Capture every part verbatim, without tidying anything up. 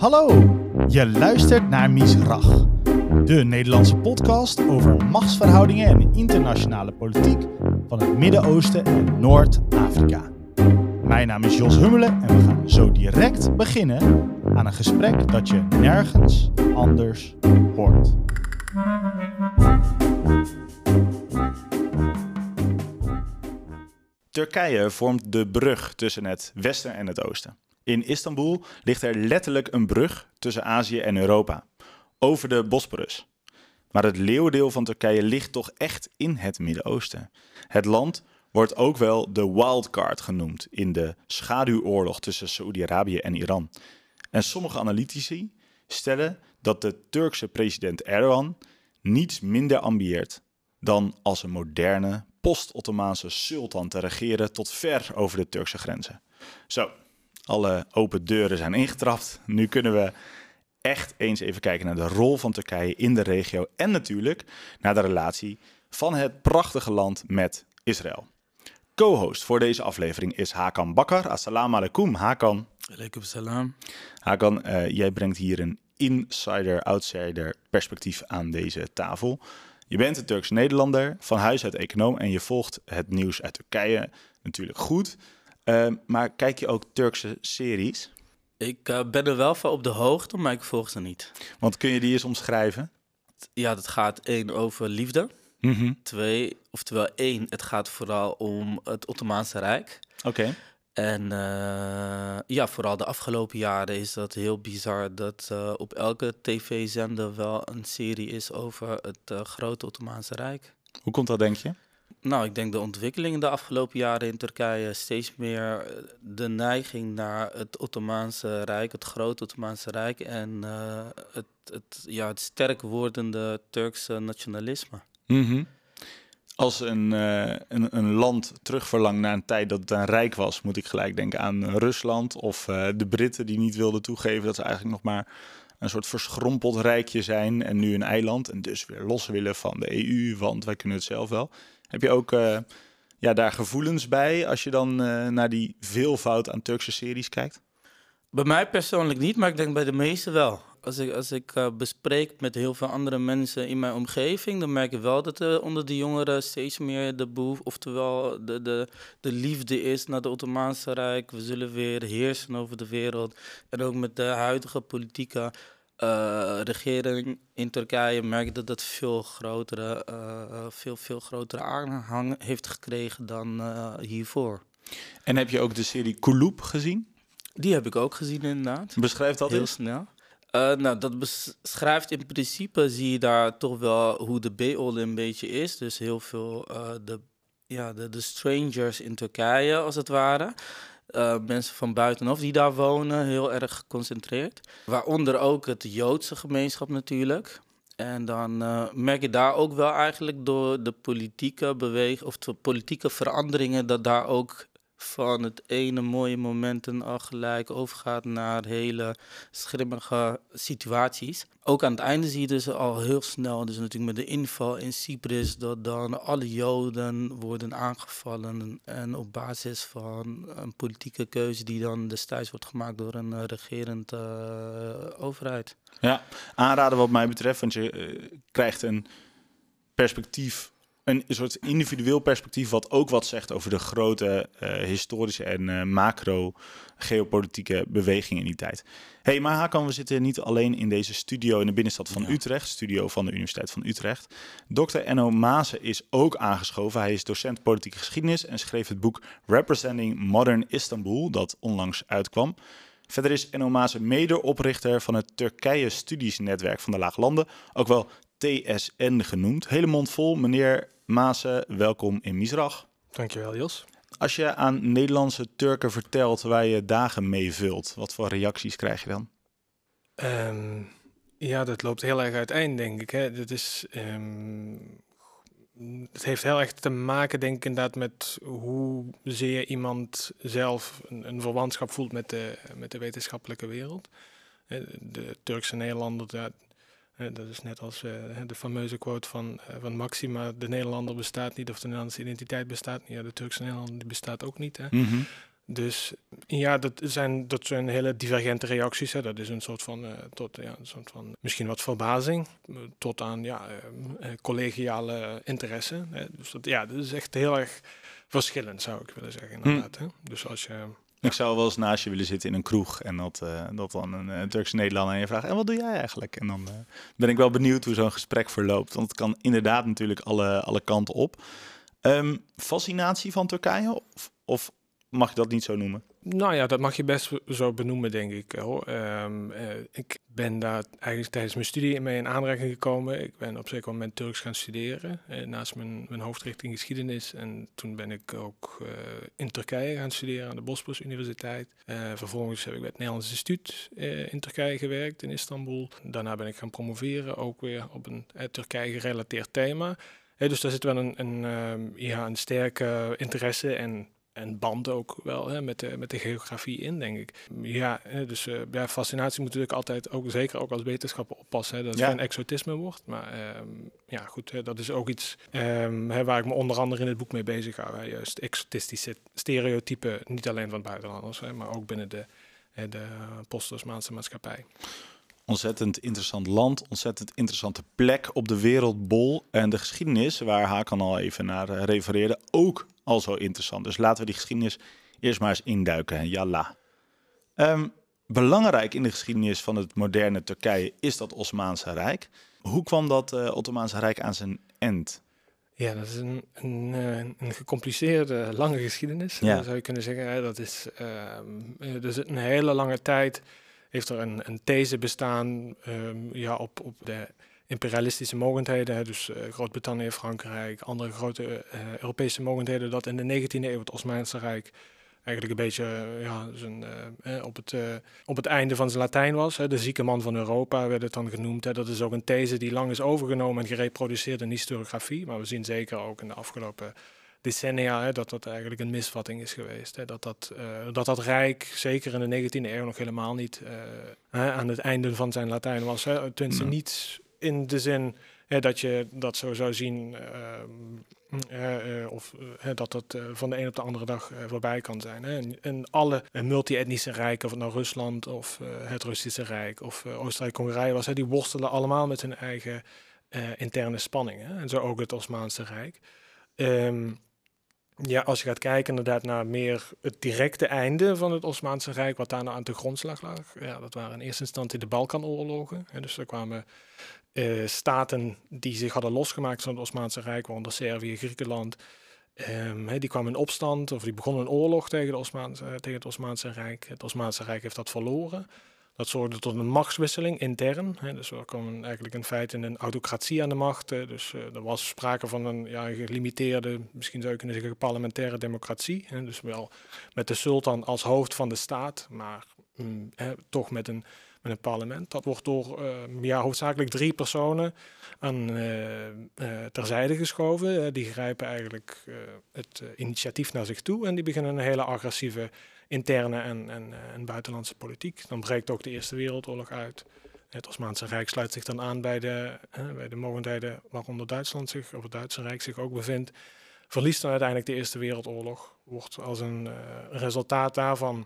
Hallo, je luistert naar Misrach, de Nederlandse podcast over machtsverhoudingen en internationale politiek van het Midden-Oosten en Noord-Afrika. Mijn naam is Jos Hummelen en we gaan zo direct beginnen aan een gesprek dat je nergens anders hoort. Turkije vormt de brug tussen het westen en het oosten. In Istanbul ligt er letterlijk een brug tussen Azië en Europa, over de Bosporus. Maar het leeuwendeel van Turkije ligt toch echt in het Midden-Oosten. Het land wordt ook wel de wildcard genoemd in de schaduwoorlog tussen Saoedi-Arabië en Iran. En sommige analytici stellen dat de Turkse president Erdogan niets minder ambieert dan als een moderne post-Ottomaanse sultan te regeren tot ver over de Turkse grenzen. Zo, alle open deuren zijn ingetrapt. Nu kunnen we echt eens even kijken naar de rol van Turkije in de regio en natuurlijk naar de relatie van het prachtige land met Israël. Co-host voor deze aflevering is Hakan Bakker. Assalamu alaikum, Hakan. Alaikum salam. Hakan, uh, jij brengt hier een insider-outsider perspectief aan deze tafel. Je bent een Turks-Nederlander, van huis uit econoom en je volgt het nieuws uit Turkije natuurlijk goed. Uh, maar kijk je ook Turkse series? Ik uh, ben er wel van op de hoogte, maar ik volg ze niet. Want kun je die eens omschrijven? Ja, dat gaat één over liefde. Mm-hmm. Twee, oftewel één, het gaat vooral om het Ottomaanse Rijk. Oké. Okay. En uh, ja, vooral de afgelopen jaren is dat heel bizar dat uh, op elke tv-zender wel een serie is over het uh, grote Ottomaanse Rijk. Hoe komt dat, denk je? Nou, ik denk de ontwikkeling de afgelopen jaren in Turkije steeds meer de neiging naar het Ottomaanse Rijk, het grote Ottomaanse Rijk en uh, het, het, ja, het sterk wordende Turkse nationalisme. Mm-hmm. Als een, uh, een, een land terugverlangt naar een tijd dat het een rijk was, moet ik gelijk denken aan Rusland of uh, de Britten die niet wilden toegeven dat ze eigenlijk nog maar een soort verschrompeld rijkje zijn en nu een eiland en dus weer los willen van de E U, want wij kunnen het zelf wel. Heb je ook uh, ja, daar gevoelens bij als je dan uh, naar die veelvoud aan Turkse series kijkt? Bij mij persoonlijk niet, maar ik denk bij de meesten wel. Als ik, als ik uh, bespreek met heel veel andere mensen in mijn omgeving, dan merk ik wel dat er onder de jongeren steeds meer de behoefte, oftewel de, de, de liefde is naar het Ottomaanse Rijk. We zullen weer heersen over de wereld. En ook met de huidige politieke uh, regering in Turkije merk ik dat dat veel grotere, uh, veel, veel grotere aanhang heeft gekregen dan uh, hiervoor. En heb je ook de serie Kulüp gezien? Die heb ik ook gezien inderdaad. Beschrijf dat heel eens. snel. Uh, nou, dat beschrijft in principe, zie je daar toch wel hoe de B-orde een beetje is. Dus heel veel uh, de, ja, de, de strangers in Turkije, als het ware. Uh, mensen van buitenaf die daar wonen, heel erg geconcentreerd. Waaronder ook het Joodse gemeenschap natuurlijk. En dan uh, merk je daar ook wel eigenlijk door de politieke beweging, of de politieke veranderingen, dat daar ook van het ene mooie momenten al gelijk overgaat naar hele schimmige situaties. Ook aan het einde zie je dus al heel snel, dus natuurlijk met de inval in Cyprus, dat dan alle Joden worden aangevallen en op basis van een politieke keuze die dan destijds wordt gemaakt door een uh, regerend uh, overheid. Ja, aanraden wat mij betreft, want je uh, krijgt een perspectief, een soort individueel perspectief wat ook wat zegt over de grote uh, historische en uh, macro-geopolitieke bewegingen in die tijd. Hé, hey, maar Hakan, we zitten niet alleen in deze studio in de binnenstad van ja. Utrecht, studio van de Universiteit van Utrecht. dokter Enno Maassen is ook aangeschoven. Hij is docent politieke geschiedenis en schreef het boek Representing Modern Istanbul, dat onlangs uitkwam. Verder is Enno Maassen medeoprichter van het Turkije Studiesnetwerk van de Laaglanden, ook wel T S N genoemd. Hele mond vol, meneer Maassen, welkom in Misrach. Dankjewel, Jos. Als je aan Nederlandse Turken vertelt waar je dagen mee vult, wat voor reacties krijg je dan? Um, ja, dat loopt heel erg uiteen, denk ik. Hè. Dat is, um, het heeft heel erg te maken, denk ik, inderdaad met hoezeer iemand zelf een, een verwantschap voelt met de, met de wetenschappelijke wereld. De Turkse Nederlander, dat, dat is net als uh, de fameuze quote van, uh, van Maxima, de Nederlander bestaat niet of de Nederlandse identiteit bestaat niet. Ja, de Turkse Nederlander die bestaat ook niet. Hè. Mm-hmm. Dus ja, dat zijn, dat zijn hele divergente reacties. Hè. Dat is een soort van, uh, tot, ja, een soort van misschien wat verbazing uh, tot aan ja, uh, uh, collegiale interesse. Hè. Dus dat, ja, dat is echt heel erg verschillend, zou ik willen zeggen. Inderdaad, hm. hè. Dus als je... Ik zou wel eens naast je willen zitten in een kroeg en dat, uh, dat dan een uh, Turkse Nederlander aan je vraagt, en wat doe jij eigenlijk? En dan uh, ben ik wel benieuwd hoe zo'n gesprek verloopt, want het kan inderdaad natuurlijk alle, alle kanten op. Um, fascinatie van Turkije of, of mag je dat niet zo noemen? Nou ja, dat mag je best zo benoemen, denk ik. Hoor. Um, uh, ik ben daar eigenlijk tijdens mijn studie mee in aanraking gekomen. Ik ben op zeker moment Turks gaan studeren, uh, naast mijn, mijn hoofdrichting geschiedenis. En toen ben ik ook uh, in Turkije gaan studeren aan de Bosporus Universiteit. Uh, vervolgens heb ik bij het Nederlands Instituut uh, in Turkije gewerkt, in Istanbul. Daarna ben ik gaan promoveren, ook weer op een uh, Turkije gerelateerd thema. Uh, dus daar zit wel een, een, uh, ja, een sterke interesse en En band ook wel hè, met, de, met de geografie in, denk ik. Ja, dus uh, ja, fascinatie moet natuurlijk altijd, ook, zeker ook als wetenschapper, oppassen. Hè, dat het ja. geen exotisme wordt. Maar um, ja, goed, hè, dat is ook iets um, hè, waar ik me onder andere in het boek mee bezig hou. Hè, juist exotistische stereotypen, niet alleen van buitenlanders, hè, maar ook binnen de, hè, de post-Osmaanse maatschappij. Ontzettend interessant land, ontzettend interessante plek op de wereldbol. En de geschiedenis, waar Hakan al even naar uh, refereerde, ook al zo interessant. Dus laten we die geschiedenis eerst maar eens induiken. Yalla. Um, belangrijk in de geschiedenis van het moderne Turkije is dat Osmaanse Rijk. Hoe kwam dat uh, Ottomaanse Rijk aan zijn eind? Ja, dat is een, een, een gecompliceerde, lange geschiedenis, ja. zou je kunnen zeggen. Hè. Dat is uh, dus een hele lange tijd heeft er een, een these bestaan um, ja, op, op de imperialistische mogendheden, hè, dus uh, Groot-Brittannië, Frankrijk, andere grote uh, Europese mogendheden, dat in de negentiende eeuw het Osmaanse Rijk eigenlijk een beetje uh, ja, zijn, uh, op, het, uh, op het einde van zijn Latijn was. Hè. De zieke man van Europa werd het dan genoemd. Hè. Dat is ook een these die lang is overgenomen en gereproduceerd in historiografie, maar we zien zeker ook in de afgelopen decennia hè, dat dat eigenlijk een misvatting is geweest. Hè. Dat, dat, uh, dat dat Rijk, zeker in de negentiende eeuw, nog helemaal niet uh, hè, aan het einde van zijn Latijn was. Hè. Tenminste, nee. niet in de zin hè, dat je dat zo zou zien, uh, uh, uh, of uh, dat dat uh, van de een op de andere dag uh, voorbij kan zijn. Hè. En, en alle uh, multi-etnische rijken, of het nou Rusland of uh, het Russische Rijk of uh, Oostenrijk-Hongarije was, hè, die worstelen allemaal met hun eigen uh, interne spanningen. Hè. En zo ook het Osmaanse Rijk. Um, Ja, als je gaat kijken inderdaad naar meer het directe einde van het Osmaanse Rijk, wat daar nou aan de grondslag lag. Ja, dat waren in eerste instantie de Balkanoorlogen. Hè, dus er kwamen uh, staten die zich hadden losgemaakt van het Osmaanse Rijk, waaronder Servië, Griekenland. Um, hè, die kwamen in opstand of die begonnen een oorlog tegen, de Osmaanse, uh, tegen het Osmaanse Rijk. Het Osmaanse Rijk heeft dat verloren. Dat zorgde tot een machtswisseling intern. Hè. Dus er kwam eigenlijk in feite een autocratie aan de macht. Hè. Dus uh, er was sprake van een ja, gelimiteerde, misschien zou je kunnen zeggen, parlementaire democratie. Hè. Dus wel met de sultan als hoofd van de staat, maar mm, hè, toch met een, met een parlement. Dat wordt door uh, ja, hoofdzakelijk drie personen aan uh, uh, terzijde geschoven. Uh, die grijpen eigenlijk uh, het uh, initiatief naar zich toe en die beginnen een hele agressieve interne en, en, en buitenlandse politiek. Dan breekt ook de Eerste Wereldoorlog uit. Het Osmaanse Rijk sluit zich dan aan bij de, eh, bij de mogendheden waaronder Duitsland zich, of het Duitse Rijk zich ook bevindt. Verliest dan uiteindelijk de Eerste Wereldoorlog. Wordt als een uh, resultaat daarvan,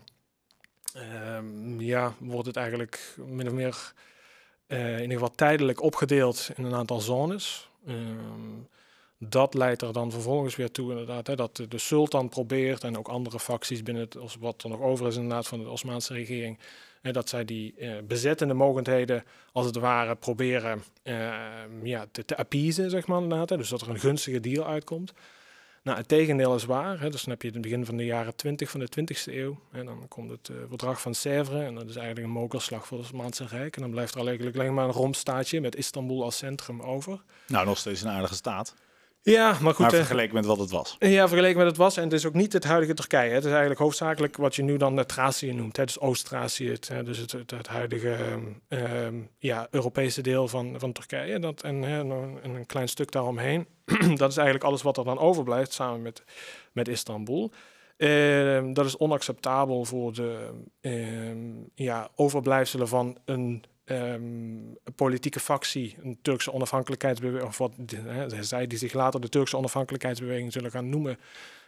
uh, ja, wordt het eigenlijk min of meer uh, in ieder geval tijdelijk opgedeeld in een aantal zones. Um, Dat leidt er dan vervolgens weer toe inderdaad, hè, dat de sultan probeert en ook andere facties binnen het, wat er nog over is inderdaad van de Osmaanse regering, hè, dat zij die uh, bezettende mogendheden als het ware proberen uh, ja, te, te appeasen, zeg maar inderdaad. Hè, dus dat er een gunstige deal uitkomt. Nou, het tegendeel is waar. Hè, dus dan heb je het begin van de jaren twintig van de twintigste eeuw. En dan komt het uh, verdrag van Sèvres. En dat is eigenlijk een mokerslag voor het Osmaanse Rijk. En dan blijft er eigenlijk alleen maar een rompstaatje met Istanbul als centrum over. Nou, nog steeds een aardige staat. Ja, maar goed. Maar vergeleken met wat het was. Ja, vergeleken met het was. En het is ook niet het huidige Turkije. Hè. Het is eigenlijk hoofdzakelijk wat je nu dan de Thracië noemt. Hè. Dus Oost-Thracië, het, dus het, het, het huidige um, um, ja, Europese deel van, van Turkije. Dat, en, hè, en een klein stuk daaromheen. Dat is eigenlijk alles wat er dan overblijft samen met, met Istanbul. Uh, dat is onacceptabel voor de uh, ja, overblijfselen van een Um, een politieke factie, een Turkse onafhankelijkheidsbeweging, of wat hè, zij die zich later de Turkse onafhankelijkheidsbeweging zullen gaan noemen,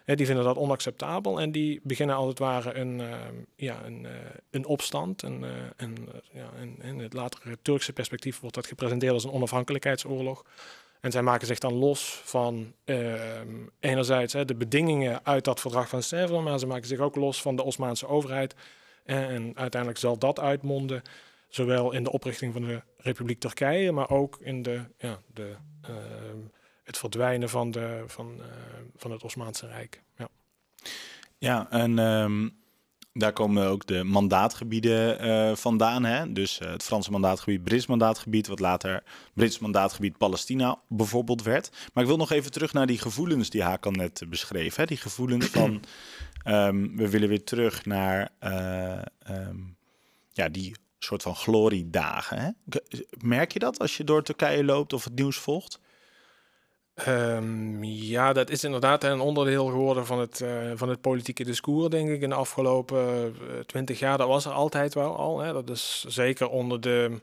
Hè, die vinden dat onacceptabel en die beginnen als het ware een, uh, ja, een, uh, een opstand. Een, uh, een, uh, ja, een, in het latere Turkse perspectief wordt dat gepresenteerd als een onafhankelijkheidsoorlog. En zij maken zich dan los van uh, enerzijds hè, de bedingingen uit dat verdrag van Sèvres, maar ze maken zich ook los van de Osmaanse overheid. En, en uiteindelijk zal dat uitmonden, zowel in de oprichting van de Republiek Turkije, maar ook in de, ja, de, uh, het verdwijnen van, de, van, uh, van het Osmaanse Rijk. Ja, ja en um, daar komen ook de mandaatgebieden uh, vandaan. Hè? Dus uh, het Franse mandaatgebied, Brits mandaatgebied, wat later Brits mandaatgebied Palestina bijvoorbeeld werd. Maar ik wil nog even terug naar die gevoelens die Hakan net beschreef. Hè? Die gevoelens van, um, we willen weer terug naar uh, um, ja, die soort van gloriedagen. Hè? Merk je dat als je door Turkije loopt of het nieuws volgt? Um, ja, dat is inderdaad een onderdeel geworden van het, uh, van het politieke discours, denk ik, in de afgelopen twintig uh, jaar. Dat was er altijd wel al. Hè. Dat is zeker onder de,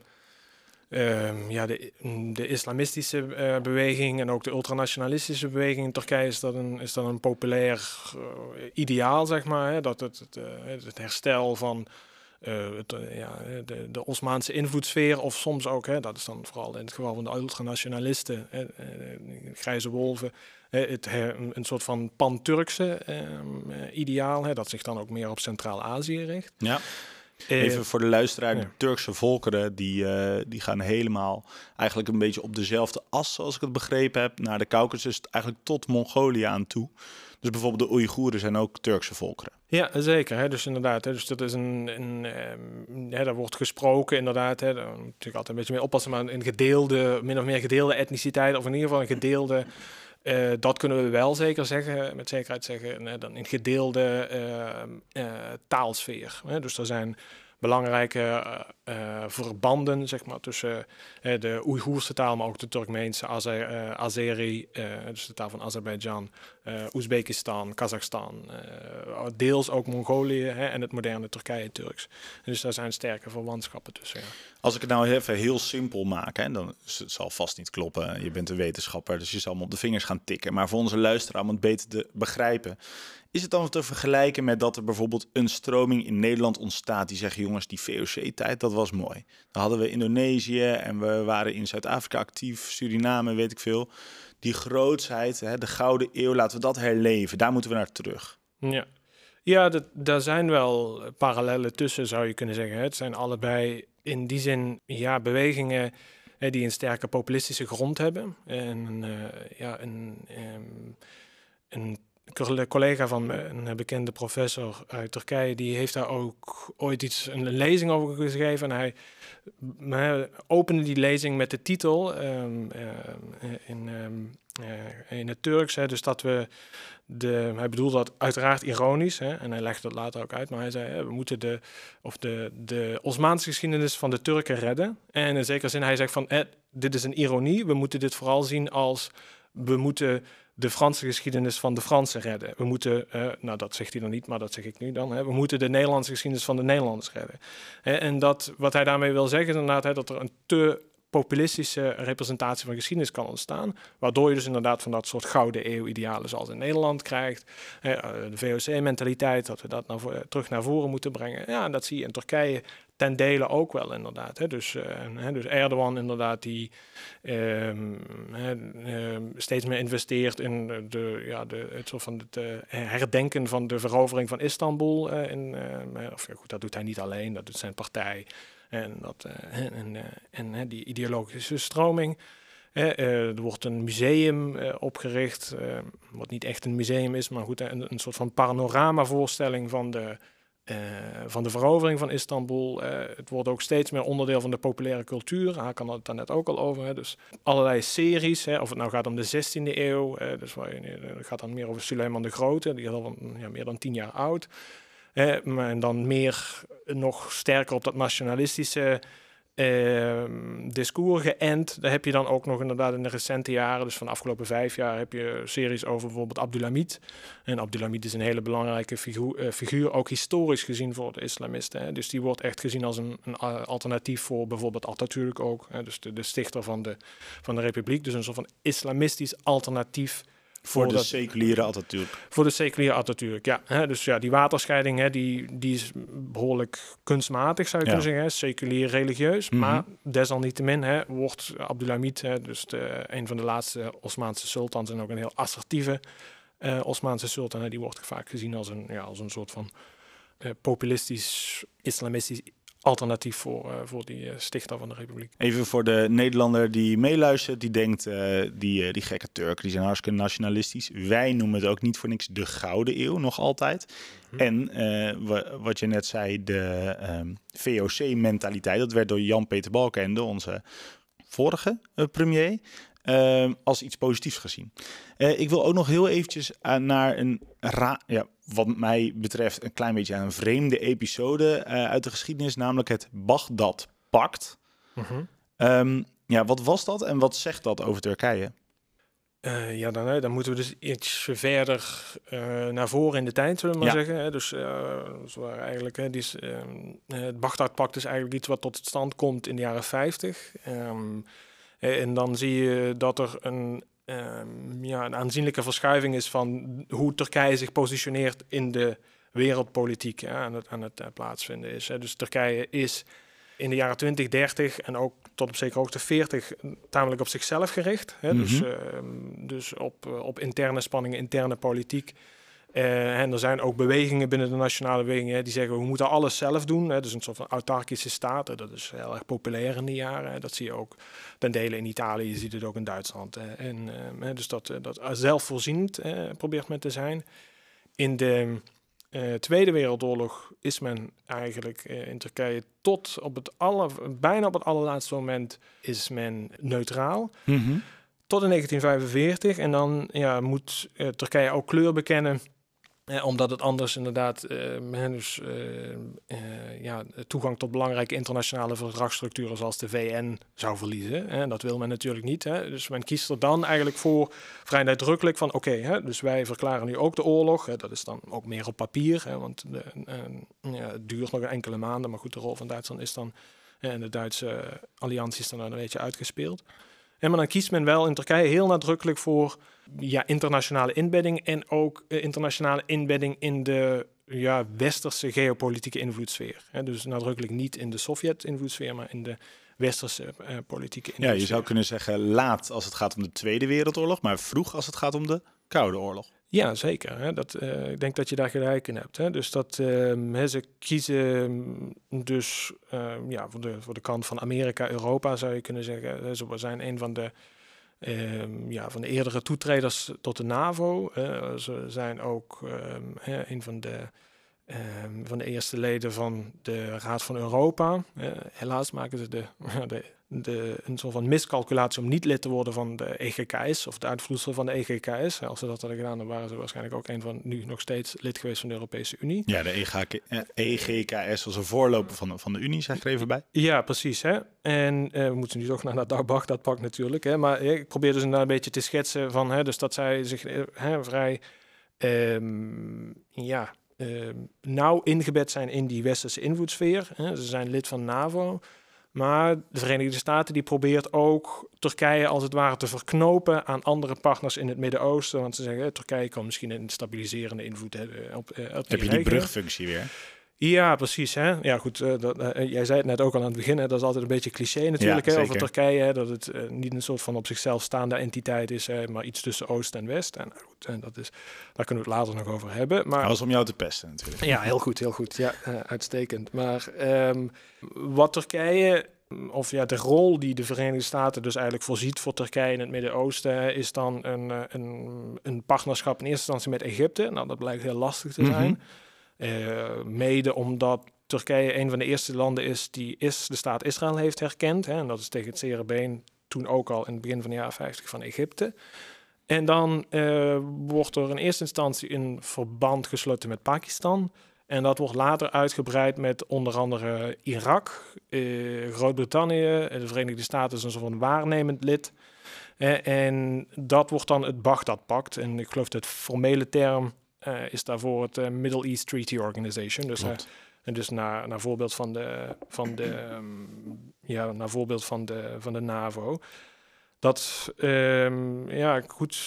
uh, ja, de, de islamistische uh, beweging en ook de ultranationalistische beweging in Turkije is dat een, is dat een populair uh, ideaal, zeg maar. Hè. Dat het, het, uh, het herstel van Uh, het, uh, ja, de, de Osmaanse invloedssfeer, of soms ook, hè, dat is dan vooral in het geval van de ultranationalisten, hè, uh, grijze wolven, hè, het, uh, een soort van pan-Turkse uh, uh, ideaal, hè, dat zich dan ook meer op Centraal-Azië richt. Ja. Even uh, voor de luisteraar, ja. de Turkse volkeren, die, uh, die gaan helemaal eigenlijk een beetje op dezelfde as, zoals ik het begrepen heb, naar de Caucasus, eigenlijk tot Mongolië aan toe. Dus bijvoorbeeld de Oeigoeren zijn ook Turkse volkeren. Ja, zeker. Hè. Dus inderdaad, hè. Dus dat is een, een um, hè, daar wordt gesproken inderdaad. Hè. Daar moet je natuurlijk altijd een beetje mee oppassen, maar een gedeelde, min of meer gedeelde etniciteit, of in ieder geval een gedeelde, uh, dat kunnen we wel zeker zeggen, met zekerheid zeggen, hè, dan een gedeelde uh, uh, taalsfeer. Hè. Dus er zijn belangrijke uh, uh, verbanden, zeg maar, tussen uh, de Oeigoerse taal, maar ook de Turkmeense, Azer, uh, Azeri, uh, dus de taal van Azerbeidzjan, uh, Oezbekistan, Kazachstan, uh, deels ook Mongolië, hè, en het moderne Turkije-Turks. Dus daar zijn sterke verwantschappen tussen. Ja. Als ik het nou even heel simpel maak, hè, dan het zal vast niet kloppen. Je bent een wetenschapper, dus je zal me op de vingers gaan tikken. Maar voor onze luisteraar, om het beter te begrijpen, is het dan te vergelijken met dat er bijvoorbeeld een stroming in Nederland ontstaat die zegt, jongens, die V O C-tijd, dat was mooi. Dan hadden we Indonesië en we waren in Zuid-Afrika actief, Suriname, weet ik veel. Die grootsheid, hè, de Gouden Eeuw, laten we dat herleven. Daar moeten we naar terug. Ja, ja dat, daar zijn wel parallellen tussen, zou je kunnen zeggen. Het zijn allebei in die zin ja, bewegingen hè, die een sterke populistische grond hebben. En uh, ja, een... Um, een Een collega van me, een bekende professor uit Turkije, die heeft daar ook ooit iets, een lezing over gegeven. En hij, hij opende die lezing met de titel um, uh, in, um, uh, in het Turks. Hè, dus dat we, de, hij bedoelde dat uiteraard ironisch, hè, en hij legde dat later ook uit. Maar hij zei, hè, we moeten de, of de, de Osmaanse geschiedenis van de Turken redden. En in zekere zin, hij zegt van, eh, dit is een ironie. We moeten dit vooral zien als, we moeten de Franse geschiedenis van de Fransen redden. We moeten, uh, nou dat zegt hij dan niet, maar dat zeg ik nu dan. Hè, we moeten de Nederlandse geschiedenis van de Nederlanders redden. Hè, en dat, wat hij daarmee wil zeggen is inderdaad hè, dat er een te populistische representatie van geschiedenis kan ontstaan, waardoor je dus inderdaad van dat soort gouden eeuw-idealen zoals in Nederland krijgt. Hè, de V O C-mentaliteit, dat we dat naar vo- terug naar voren moeten brengen. Ja, en dat zie je in Turkije ten dele ook wel inderdaad. Hè. Dus, uh, hè, dus Erdogan inderdaad die um, uh, steeds meer investeert in de, ja, de, het soort van het uh, herdenken van de verovering van Istanbul. Uh, in, uh, of, goed, dat doet hij niet alleen, dat doet zijn partij. En, dat, uh, en, en, uh, en uh, die ideologische stroming. Uh, uh, er wordt een museum uh, opgericht, uh, wat niet echt een museum is, maar goed, een, een soort van panorama-voorstelling van de Uh, van de verovering van Istanbul. Uh, het wordt ook steeds meer onderdeel van de populaire cultuur. Hakan had het daar net ook al over. Hè. Dus allerlei series, hè, of het nou gaat om de zestiende eeuw. Uh, dus waar je, uh, het gaat dan meer over Suleiman de Grote. Die is al ja, meer dan tien jaar oud. Uh, maar, en dan meer, nog sterker op dat nationalistische Uh, discours geënt. Daar heb je dan ook nog inderdaad in de recente jaren, dus van de afgelopen vijf jaar, heb je series over bijvoorbeeld Abdulhamid. En Abdulhamid is een hele belangrijke figuur, uh, figuur ook historisch gezien voor de islamisten. Hè. Dus die wordt echt gezien als een, een alternatief voor bijvoorbeeld Atatürk ook. Hè. Dus de, de stichter van de, van de republiek. Dus een soort van islamistisch alternatief Voor de dat, seculiere Atatürk. Voor de seculiere Atatürk, ja. Hè, dus ja, die waterscheiding, hè, die, die is behoorlijk kunstmatig, zou je Ja. kunnen zeggen. Hè, seculier religieus. Mm-hmm. Maar desalniettemin hè, wordt Abdülhamid, hè, dus de, een van de laatste Osmaanse sultans en ook een heel assertieve uh, Osmaanse sultan, hè, die wordt vaak gezien als een, ja, als een soort van uh, populistisch, islamistisch alternatief voor, uh, voor die uh, stichter van de republiek. Even voor de Nederlander die meeluistert, die denkt, uh, die, uh, die gekke Turken, die zijn hartstikke nationalistisch. Wij noemen het ook niet voor niks de Gouden Eeuw, nog altijd. Hm. En uh, wat je net zei, de um, V O C-mentaliteit, dat werd door Jan-Peter Balkenende, onze vorige uh, premier, uh, als iets positiefs gezien. Uh, ik wil ook nog heel eventjes uh, naar een, ra- ja, wat mij betreft, een klein beetje een vreemde episode uh, uit de geschiedenis, namelijk het Bagdad-pact. Mm-hmm. Um, ja, wat was dat en wat zegt dat over Turkije? Uh, ja, dan, dan moeten we dus iets verder uh, naar voren in de tijd, zullen we maar ja. zeggen. Hè? Dus, uh, dus waar eigenlijk, hè, die is, uh, het Bagdad-pact is eigenlijk iets wat tot stand komt in de jaren vijftig. Um, en dan zie je dat er een, um, ja, een aanzienlijke verschuiving is van hoe Turkije zich positioneert in de wereldpolitiek, ja, aan het, aan het uh, plaatsvinden is. Hè. Dus Turkije is in de jaren twintig, dertig en ook tot op zekere hoogte veertig tamelijk op zichzelf gericht. Hè. Mm-hmm. Dus, uh, dus op, uh, op interne spanningen, interne politiek. Uh, en er zijn ook bewegingen binnen de nationale bewegingen hè, die zeggen we moeten alles zelf doen. Hè. Dus een soort van autarkische staat. Dat is heel erg populair in die jaren. Hè. Dat zie je ook ten dele in Italië, je ziet het ook in Duitsland. Hè. En, uh, dus dat, dat zelfvoorzienend uh, probeert men te zijn. In de uh, Tweede Wereldoorlog is men eigenlijk uh, in Turkije tot op het aller, bijna op het allerlaatste moment is men neutraal. Mm-hmm. Tot in negentien vijfenveertig. En dan ja, moet uh, Turkije ook kleur bekennen. Eh, omdat het anders inderdaad uh, dus, uh, uh, ja, toegang tot belangrijke internationale verdragsstructuren zoals de V N zou verliezen. En dat wil men natuurlijk niet. Hè. Dus men kiest er dan eigenlijk voor vrij nadrukkelijk van oké, okay, dus wij verklaren nu ook de oorlog. Hè. Dat is dan ook meer op papier, hè, want de, uh, ja, het duurt nog enkele maanden. Maar goed, de rol van Duitsland is dan uh, en de Duitse alliantie is dan een beetje uitgespeeld. En maar dan kiest men wel in Turkije heel nadrukkelijk voor ja, internationale inbedding en ook uh, internationale inbedding in de ja, westerse geopolitieke invloedssfeer. He, dus nadrukkelijk niet in de Sovjet-invloedssfeer, maar in de westerse uh, politieke invloedssfeer. Ja, je zou kunnen zeggen laat als het gaat om de Tweede Wereldoorlog, maar vroeg als het gaat om de Koude Oorlog. Ja, zeker. Hè. Dat, uh, ik denk dat je daar gelijk in hebt. Hè. Dus dat uh, hè, ze kiezen dus uh, ja, voor, de, voor de kant van Amerika, Europa zou je kunnen zeggen. Ze zijn een van de, uh, ja, van de eerdere toetreders tot de NAVO. Uh, ze zijn ook uh, hè, een van de, uh, van de eerste leden van de Raad van Europa. Uh, helaas maken ze de... de De, een soort van miscalculatie om niet lid te worden van de E G K S of de uitvloeisel van de E G K S. Als ze dat hadden gedaan, dan waren ze waarschijnlijk ook een van nu nog steeds lid geweest van de Europese Unie. Ja, de E G K S was een voorloper van de, van de Unie, zeg ik er even bij. Ja, precies. Hè? En uh, we moeten nu toch naar dat Bagdad-pact natuurlijk. Hè? Maar uh, ik probeer dus inderdaad een beetje te schetsen van, hè, dus dat zij zich uh, hè, vrij um, ja, uh, nauw ingebed zijn in die westerse invloedssfeer. Hè? Ze zijn lid van NAVO. Maar de Verenigde Staten die probeert ook Turkije als het ware te verknopen aan andere partners in het Midden-Oosten. Want ze zeggen, Turkije kan misschien een stabiliserende invloed hebben op, uh, op die Heb je die regio. brugfunctie weer? Ja, precies. Hè? Ja, goed. Uh, dat, uh, jij zei het net ook al aan het begin. Hè? Dat is altijd een beetje cliché natuurlijk, ja, hè, over Turkije. Hè? Dat het uh, niet een soort van op zichzelf staande entiteit is, hè, maar iets tussen Oost en West. En, goed, en dat is, daar kunnen we het later nog over hebben. Maar dat was om jou te pesten natuurlijk. Ja, heel goed, heel goed. Ja, uh, uitstekend. Maar um, wat Turkije, of ja, de rol die de Verenigde Staten dus eigenlijk voorziet voor Turkije in het Midden-Oosten, is dan een, een, een partnerschap in eerste instantie met Egypte. Nou, dat blijkt heel lastig te zijn. Mm-hmm. Uh, mede omdat Turkije een van de eerste landen is die is, de staat Israël heeft herkend. Hè, en dat is tegen het zere been toen ook al in het begin van de jaren vijftig van Egypte. En dan uh, wordt er in eerste instantie een verband gesloten met Pakistan. En dat wordt later uitgebreid met onder andere Irak, uh, Groot-Brittannië, de Verenigde Staten is een soort van waarnemend lid. Uh, en dat wordt dan het Bagdad-pact. En ik geloof dat het formele term uh, is daarvoor het uh, Middle East Treaty Organization. Dus, uh, en dus naar, naar voorbeeld van de, van de, um, ja, naar voorbeeld van de, van de NAVO. Dat, um, ja, goed...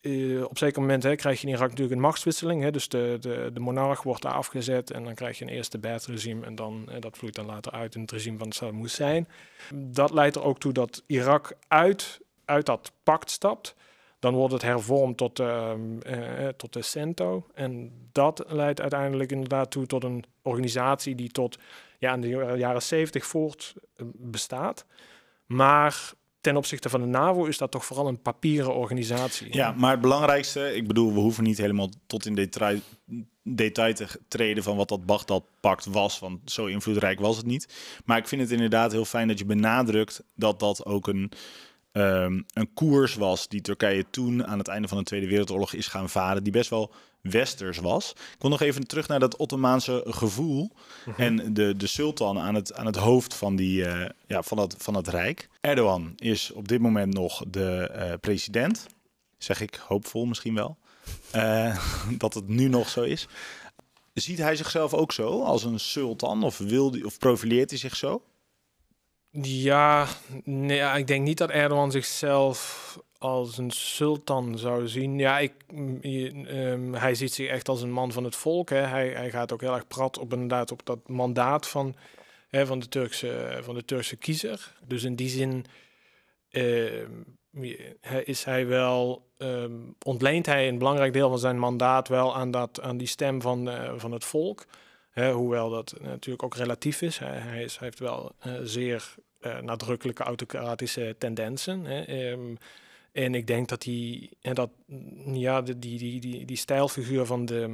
uh, op zeker moment hè, krijg je in Irak natuurlijk een machtswisseling. Hè, dus de, de, de monarch wordt daar afgezet en dan krijg je een eerste Ba'ath-regime en dan, uh, dat vloeit dan later uit in het regime van Saddam Hussein. Dat leidt er ook toe dat Irak uit, uit dat pact stapt. Dan wordt het hervormd tot, uh, uh, tot de CENTO. En dat leidt uiteindelijk inderdaad toe tot een organisatie die tot ja, in de jaren zeventig voort bestaat. Maar ten opzichte van de NAVO is dat toch vooral een papieren organisatie. Ja, maar het belangrijkste, ik bedoel, we hoeven niet helemaal tot in detail, detail te treden van wat dat Bagdad-pact was, want zo invloedrijk was het niet. Maar ik vind het inderdaad heel fijn dat je benadrukt dat dat ook een, um, een koers was die Turkije toen aan het einde van de Tweede Wereldoorlog is gaan varen, die best wel westers was. Ik wil nog even terug naar dat Ottomaanse gevoel uh-huh. en de, de sultan aan het, aan het hoofd van, die, uh, ja, van, dat, van het rijk. Erdogan is op dit moment nog de uh, president. Zeg ik hoopvol misschien wel. Uh, dat het nu nog zo is. Ziet hij zichzelf ook zo als een sultan of, wil die, of profileert hij zich zo? Ja, nee, ik denk niet dat Erdogan zichzelf als een sultan zou zien. Ja, ik, um, hij ziet zich echt als een man van het volk. Hè. Hij, hij gaat ook heel erg prat op inderdaad op dat mandaat van, hè, van, de Turkse, van de Turkse kiezer. Dus in die zin uh, is hij wel, um, ontleent hij een belangrijk deel van zijn mandaat wel aan, dat, aan die stem van, uh, van het volk. Hè, hoewel dat natuurlijk ook relatief is. Hij, hij, is, hij heeft wel uh, zeer uh, nadrukkelijke autocratische tendensen. Hè. Um, En ik denk dat die, en dat, ja, die, die, die, die stijlfiguur van de,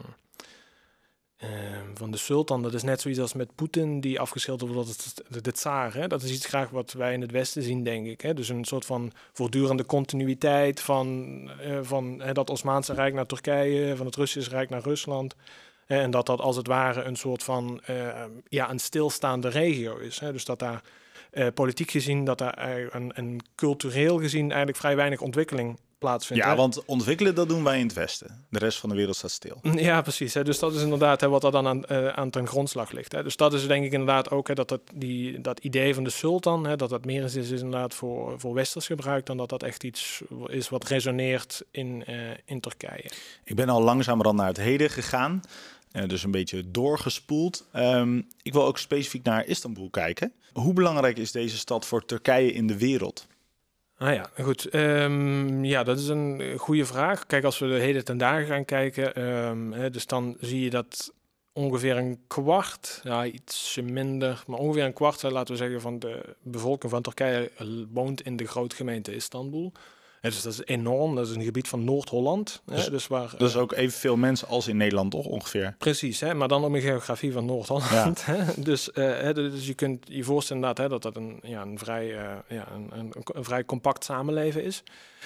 uh, van de sultan, dat is net zoiets als met Poetin, die afgeschilderd wordt als de, de tsaar. Hè? Dat is iets graag wat wij in het Westen zien, denk ik. Hè? Dus een soort van voortdurende continuïteit van, uh, van hè, dat Osmaanse Rijk naar Turkije, van het Russische Rijk naar Rusland. Hè? En dat dat als het ware een soort van, uh, ja, een stilstaande regio is. Hè? Dus dat daar Uh, politiek gezien, dat daar een, een cultureel gezien eigenlijk vrij weinig ontwikkeling plaatsvindt. Ja, hè? want ontwikkelen, dat doen wij in het Westen. De rest van de wereld staat stil. Ja, precies. Hè? Dus dat is inderdaad hè, wat er dan aan, uh, aan ten grondslag ligt. Hè? Dus dat is denk ik inderdaad ook hè, dat, dat, die, dat idee van de sultan, hè, dat dat meer is, is inderdaad voor, voor westers gebruik dan dat dat echt iets is wat resoneert in, uh, in Turkije. Ik ben al langzamerhand naar het heden gegaan. Uh, dus een beetje doorgespoeld. Um, ik wil ook specifiek naar Istanbul kijken. Hoe belangrijk is deze stad voor Turkije in de wereld? Ah ja, goed. Um, ja, dat is een goede vraag. Kijk, als we de heden ten dagen gaan kijken, um, hè, dus dan zie je dat ongeveer een kwart, ja, iets minder, maar ongeveer een kwart, laten we zeggen, van de bevolking van Turkije woont in de grootgemeente Istanbul. Ja, dus dat is enorm. Dat is een gebied van Noord-Holland. Dus, hè, dus waar, dat is ook evenveel mensen als in Nederland, toch ongeveer? Precies, hè, maar dan op een geografie van Noord-Holland. Ja. Hè, dus, uh, hè, dus je kunt je voorstellen inderdaad, hè, dat dat een, ja, een, vrij, uh, ja, een, een, een vrij compact samenleven is.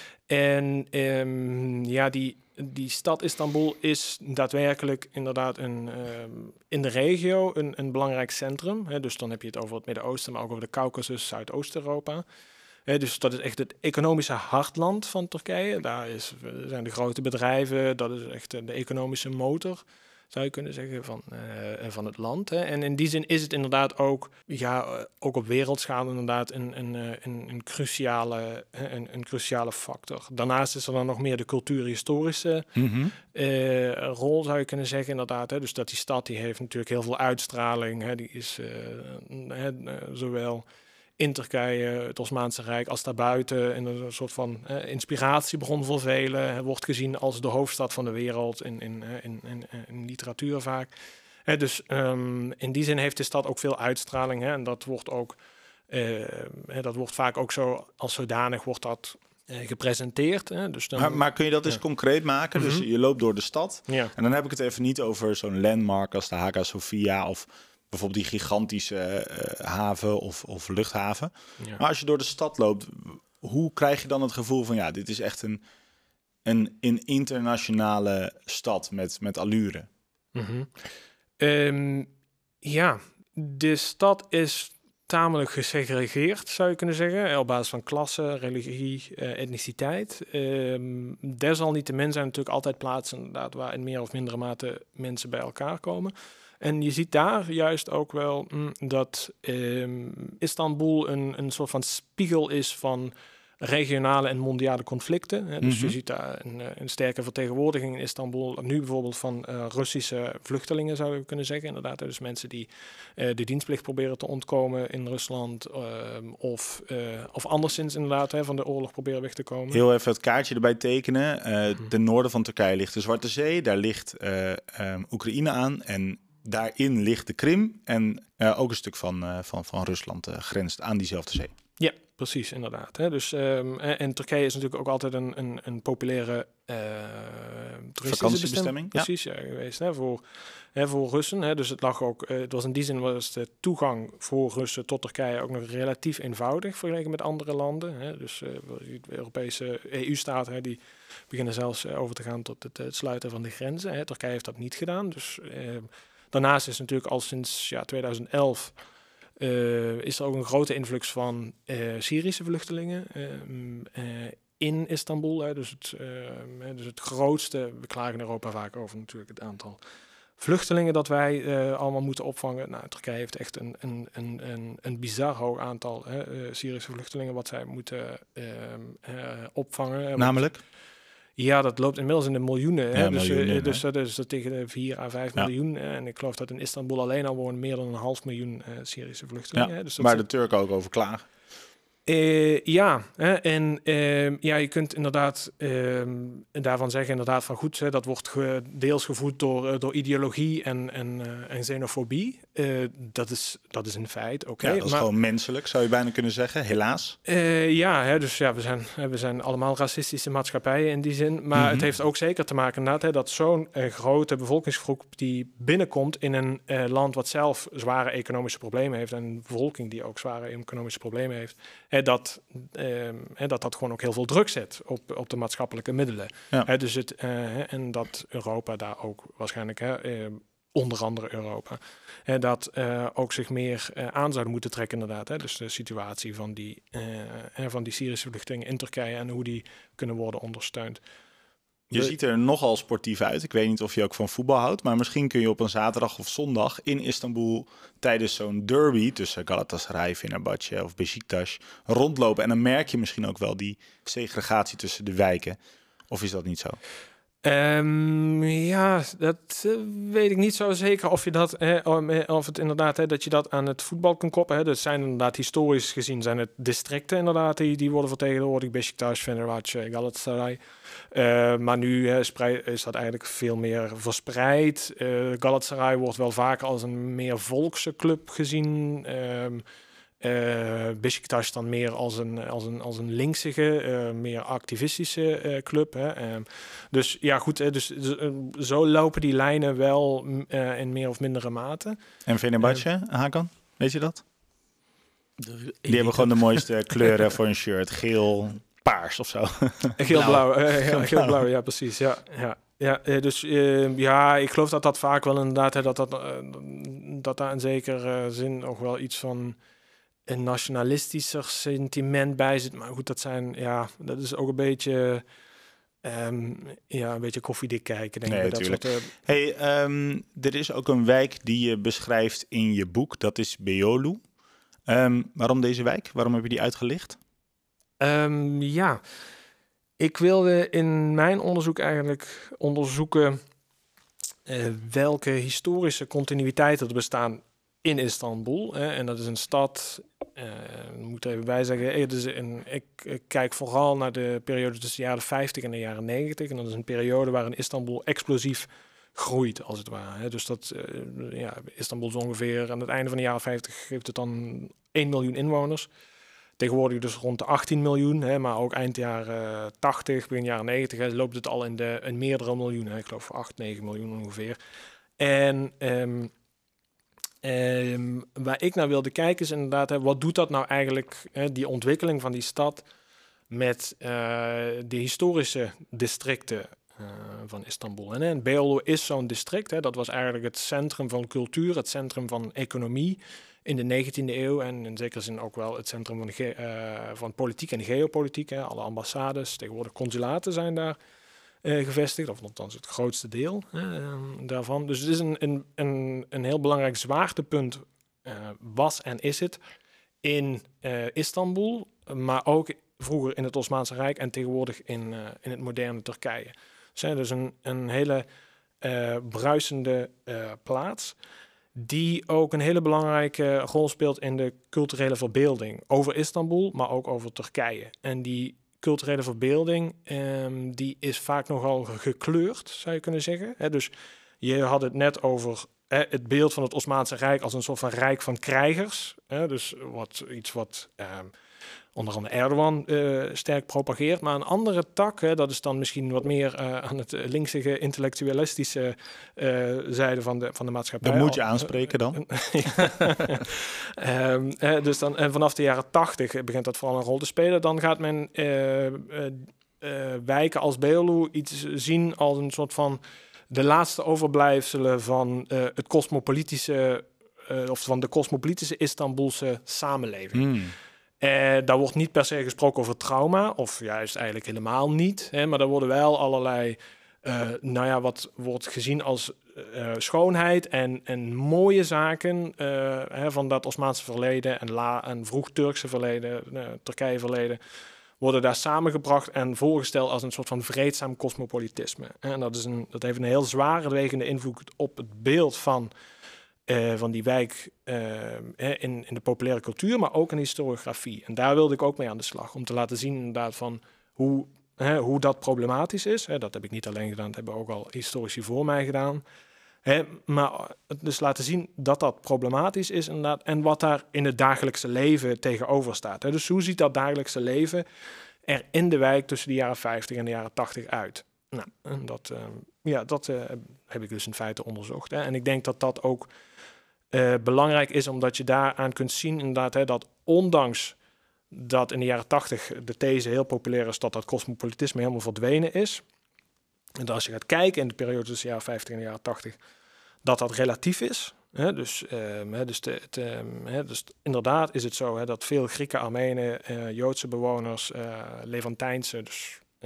En um, ja, die, die stad Istanbul is daadwerkelijk inderdaad een, um, in de regio een, een belangrijk centrum. Hè, dus dan heb je het over het Midden-Oosten, maar ook over de Caucasus, Zuidoost-Europa. He, dus dat is echt het economische hartland van Turkije. Daar is, zijn de grote bedrijven, dat is echt de economische motor, zou je kunnen zeggen, van, uh, van het land. Hè. En in die zin is het inderdaad ook, ja, ook op wereldschaal inderdaad een, een, een, een, cruciale, een, een cruciale factor. Daarnaast is er dan nog meer de cultuurhistorische mm-hmm. uh, rol, zou je kunnen zeggen, inderdaad. Hè. Dus dat die stad, die heeft natuurlijk heel veel uitstraling. Hè. Die is uh, uh, zowel in Turkije, het Osmaanse Rijk, als daarbuiten. En een soort van eh, inspiratiebron voor velen. Het wordt gezien als de hoofdstad van de wereld in, in, in, in, in literatuur vaak. Hè, dus um, in die zin heeft de stad ook veel uitstraling. Hè, en dat wordt ook, uh, hè, dat wordt vaak ook zo, als zodanig wordt dat uh, gepresenteerd. Hè, dus dan, maar, maar kun je dat eens ja. concreet maken? Mm-hmm. Dus je loopt door de stad. Ja. En dan heb ik het even niet over zo'n landmark als de Hagia Sophia of bijvoorbeeld die gigantische uh, haven of, of luchthaven. Ja. Maar als je door de stad loopt, hoe krijg je dan het gevoel van, ja, dit is echt een, een, een internationale stad met, met allure? Mm-hmm. Um, ja, de stad is tamelijk gesegregeerd, zou je kunnen zeggen, op basis van klasse, religie, uh, etniciteit. Um, desalniettemin zijn natuurlijk altijd plaatsen inderdaad waar in meer of mindere mate mensen bij elkaar komen. En je ziet daar juist ook wel mm, dat um, Istanbul een, een soort van spiegel is van regionale en mondiale conflicten. Hè. Dus Mhm. je ziet daar een, een sterke vertegenwoordiging in Istanbul. Nu bijvoorbeeld van uh, Russische vluchtelingen, zou je kunnen zeggen. Inderdaad, dus mensen die uh, de dienstplicht proberen te ontkomen in Rusland. Uh, of, uh, of anderszins inderdaad hè, van de oorlog proberen weg te komen. Heel even het kaartje erbij tekenen. Uh, Mhm. Ten noorden van Turkije ligt de Zwarte Zee. Daar ligt uh, um, Oekraïne aan. En daarin ligt de Krim. En uh, ook een stuk van, uh, van, van Rusland uh, grenst aan diezelfde zee. Ja, precies, inderdaad. Hè. Dus, um, en Turkije is natuurlijk ook altijd een, een, een populaire uh, vakantiebestemming. Precies, ja. Ja, geweest hè, voor, hè, voor Russen. Hè. Dus het lag ook, uh, het was in die zin was de toegang voor Russen tot Turkije ook nog relatief eenvoudig vergeleken met andere landen. Hè. Dus uh, de Europese E U-staten die beginnen zelfs uh, over te gaan tot het, het sluiten van de grenzen. Hè. Turkije heeft dat niet gedaan. Dus uh, daarnaast is natuurlijk al sinds ja, tweeduizend elf Uh, is er ook een grote influx van uh, Syrische vluchtelingen uh, uh, in Istanbul. Hè. Dus, het, uh, dus het grootste, we klagen in Europa vaak over natuurlijk het aantal vluchtelingen dat wij uh, allemaal moeten opvangen. Nou, Turkije heeft echt een, een, een, een, een bizar hoog aantal hè, uh, Syrische vluchtelingen wat zij moeten uh, uh, opvangen. Namelijk? Ja, dat loopt inmiddels in de miljoenen. Hè? Ja, dus, miljoenen, uh, dus dat is uh, tegen de vier à vijf ja. miljoen. Uh, en ik geloof dat in Istanbul alleen al wonen meer dan een half miljoen uh, Syrische vluchtelingen. Ja, hè? Dus dat waar is, de Turken ook over klagen. Uh, ja, hè? en uh, ja, je kunt inderdaad uh, daarvan zeggen inderdaad van goed, hè, dat wordt ge, deels gevoed door, uh, door ideologie en, en, uh, en xenofobie. Uh, dat, is, dat is een feit, oké. Okay, ja, dat is maar, gewoon menselijk, zou je bijna kunnen zeggen, helaas. Uh, ja, hè, dus ja, we zijn, we zijn allemaal racistische maatschappijen in die zin. Maar mm-hmm. het heeft ook zeker te maken inderdaad, hè, dat zo'n uh, grote bevolkingsgroep die binnenkomt in een uh, land wat zelf zware economische problemen heeft en een bevolking die ook zware economische problemen heeft, hè, dat, uh, hè, dat dat gewoon ook heel veel druk zet op, op de maatschappelijke middelen. Ja. Hè, dus het, uh, en dat Europa daar ook waarschijnlijk, hè, uh, onder andere Europa, hè, dat uh, ook zich meer uh, aan zouden moeten trekken inderdaad. Hè. Dus de situatie van die, uh, van die Syrische vluchtelingen in Turkije en hoe die kunnen worden ondersteund. Je We... ziet er nogal sportief uit. Ik weet niet of je ook van voetbal houdt, maar misschien kun je op een zaterdag of zondag in Istanbul tijdens zo'n derby tussen Galatasaray, Fenerbahce of Beşiktaş rondlopen. En dan merk je misschien ook wel die segregatie tussen de wijken. Of is dat niet zo? Um, ja, dat uh, weet ik niet zo zeker of je dat, hè, of het inderdaad, hè, dat je dat aan het voetbal kunt koppelen. Hè. Dat zijn inderdaad historisch gezien zijn het districten inderdaad die, die worden vertegenwoordigd, Beşiktaş, Fenerbahce, Galatasaray. Uh, maar nu uh, spreid, is dat eigenlijk veel meer verspreid. Uh, Galatasaray wordt wel vaker als een meer volkse club gezien. Um, Uh, Beşiktaş dan meer als een, als een, als een linksige, uh, meer activistische uh, club. Hè. Um, dus ja, goed, hè, dus, uh, zo lopen die lijnen wel uh, in meer of mindere mate. En Fenerbahce, uh, Hakan, weet je dat? De, die hebben gewoon de mooiste kleuren voor een shirt. Geel, paars of zo. Geel-blauw, uh, ja, geel-blauw, ja precies, ja. ja. Ja, dus uh, ja, ik geloof dat dat vaak wel inderdaad, hè, dat, dat, uh, dat daar in zekere uh, zin nog wel iets van een nationalistischer sentiment bij zit. Maar goed, dat zijn, ja, dat is ook een beetje, um, ja, een beetje koffiedik kijken, denk ik. Nee, dat soort, uh... hey, um, er is ook een wijk die je beschrijft in je boek. Dat is Beyoğlu. Um, waarom deze wijk? Waarom heb je die uitgelicht? Um, ja, ik wilde in mijn onderzoek eigenlijk onderzoeken uh, welke historische continuïteiten er bestaan in Istanbul. Hè, en dat is een stad, uh, ik moet even bij zeggen, het is een, ik, ik kijk vooral naar de periode tussen de jaren vijftig en de jaren negentig. En dat is een periode waarin Istanbul explosief groeit, als het ware. Hè. Dus dat, uh, ja, Istanbul is ongeveer aan het einde van de jaren vijftig heeft het dan één miljoen inwoners. Tegenwoordig dus rond de achttien miljoen, hè, maar ook eind jaren tachtig, begin jaren negentig, hè, loopt het al in, de, in meerdere miljoenen. Ik geloof acht, negen miljoen ongeveer. En um, um, waar ik naar wilde kijken is inderdaad, hè, wat doet dat nou eigenlijk, hè, die ontwikkeling van die stad met uh, de historische districten uh, van Istanbul. En, en Beyoğlu is zo'n district, hè, dat was eigenlijk het centrum van cultuur, het centrum van economie in de negentiende eeuw en in zekere zin ook wel het centrum van, ge- uh, van politiek en geopolitiek. Hè. Alle ambassades, tegenwoordig consulaten zijn daar uh, gevestigd, of althans het grootste deel uh, daarvan. Dus het is een, een, een, een heel belangrijk zwaartepunt, uh, was en is het, in uh, Istanbul, maar ook vroeger in het Osmaanse Rijk en tegenwoordig in, uh, in het moderne Turkije. Dus, hè, dus een, een hele uh, bruisende uh, plaats die ook een hele belangrijke rol speelt in de culturele verbeelding over Istanbul, maar ook over Turkije. En die culturele verbeelding, um, die is vaak nogal gekleurd, zou je kunnen zeggen. Hè, dus je had het net over hè, het beeld van het Osmaanse Rijk als een soort van rijk van krijgers. Hè, dus wat, iets wat um, onder andere Erdogan uh, sterk propageert. Maar een andere tak, hè, dat is dan misschien wat meer uh, aan het linkse intellectualistische uh, zijde van de, van de maatschappij. Dat moet je aanspreken dan. um, uh, dus dan en vanaf de jaren tachtig begint dat vooral een rol te spelen. Dan gaat men uh, uh, uh, wijken als Beyoğlu iets zien als een soort van de laatste overblijfselen van uh, het cosmopolitische, uh, of van de cosmopolitische Istanbulse samenleving. Mm. Uh, daar wordt niet per se gesproken over trauma, of juist eigenlijk helemaal niet. Hè, maar daar worden wel allerlei, uh, nou ja, wat wordt gezien als uh, schoonheid en, en mooie zaken uh, hè, van dat Osmaanse verleden en, la, en vroeg Turkse verleden, uh, Turkije verleden, worden daar samengebracht en voorgesteld als een soort van vreedzaam cosmopolitisme. En dat, is een, dat heeft een heel zware wegende invloed op het beeld van Uh, van die wijk uh, in, in de populaire cultuur, maar ook in de historiografie. En daar wilde ik ook mee aan de slag, om te laten zien inderdaad van hoe, hè, hoe dat problematisch is. Hè, dat heb ik niet alleen gedaan, dat hebben ook al historici voor mij gedaan. Hè, maar dus laten zien dat dat problematisch is inderdaad, en wat daar in het dagelijkse leven tegenover staat. Hè. Dus hoe ziet dat dagelijkse leven er in de wijk tussen de jaren vijftig en de jaren tachtig uit? Nou, en dat, uh, ja, dat uh, heb ik dus in feite onderzocht. Hè. En ik denk dat dat ook uh, belangrijk is, omdat je daaraan kunt zien inderdaad, hè, dat ondanks dat in de jaren tachtig de these heel populair is dat dat cosmopolitisme helemaal verdwenen is. En dat als je gaat kijken in de periode tussen de jaren vijftig en de jaren tachtig, dat dat relatief is. Hè. Dus, uh, dus, de, het, uh, hè, dus inderdaad is het zo hè, dat veel Grieken, Armenen, uh, Joodse bewoners, uh, Levantijnse, dus uh,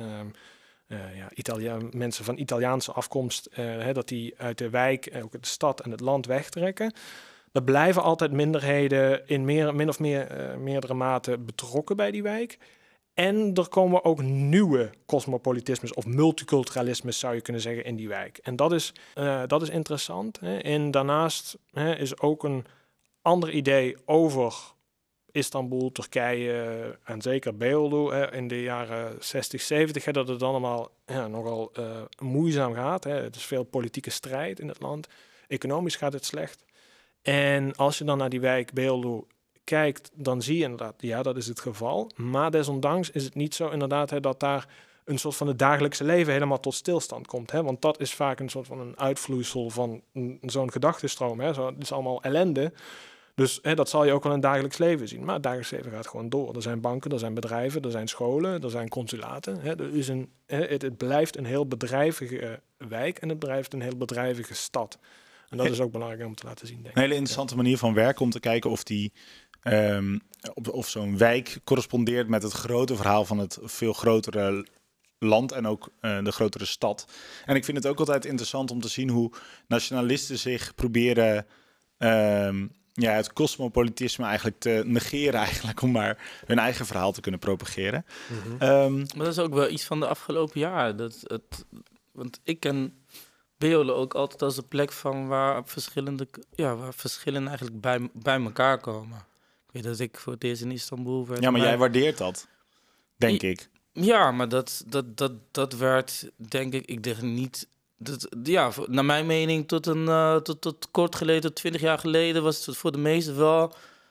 Uh, ja, Italia- mensen van Italiaanse afkomst, uh, hè, dat die uit de wijk, ook de stad en het land wegtrekken. Er blijven altijd minderheden in meer, min of meer, uh, meerdere mate betrokken bij die wijk. En er komen ook nieuwe cosmopolitismes of multiculturalismes, zou je kunnen zeggen, in die wijk. En dat is, uh, dat is interessant. Hè. En daarnaast hè, is ook een ander idee over Istanbul, Turkije en zeker Beyoğlu hè, in de jaren zestig, zeventig, hè, dat het allemaal ja, nogal uh, moeizaam gaat. Hè. Het is veel politieke strijd in het land. Economisch gaat het slecht. En als je dan naar die wijk Beyoğlu kijkt, dan zie je inderdaad, ja, dat is het geval. Maar desondanks is het niet zo inderdaad hè, dat daar een soort van het dagelijkse leven helemaal tot stilstand komt. Hè. Want dat is vaak een soort van een uitvloeisel van een, zo'n gedachtenstroom. Hè. Zo, het is allemaal ellende. Dus hè, dat zal je ook wel in het dagelijks leven zien. Maar het dagelijks leven gaat gewoon door. Er zijn banken, er zijn bedrijven, er zijn scholen, er zijn consulaten. Hè. Er is een, hè, het, het blijft een heel bedrijvige uh, wijk en het blijft een heel bedrijvige stad. En dat is ook belangrijk om te laten zien, denk ik. Een hele interessante ja. manier van werken om te kijken of, die, um, of, of zo'n wijk correspondeert met het grote verhaal van het veel grotere land en ook uh, de grotere stad. En ik vind het ook altijd interessant om te zien hoe nationalisten zich proberen Um, ja, het cosmopolitisme eigenlijk te negeren, eigenlijk, om maar hun eigen verhaal te kunnen propageren. Mm-hmm. Um, maar dat is ook wel iets van de afgelopen jaren. Dat het, want ik ken Beyoğlu ook altijd als een plek van waar verschillende, ja, waar verschillen eigenlijk bij, bij elkaar komen. Ik weet dat ik voor het eerst in Istanbul werd. Ja, maar jij waardeert dat, denk I, ik. Ja, maar dat, dat, dat, dat werd, denk ik, ik denk niet. Dat, ja, naar mijn mening, tot, een, uh, tot, tot kort geleden, tot twintig jaar geleden, was het voor de meesten wel,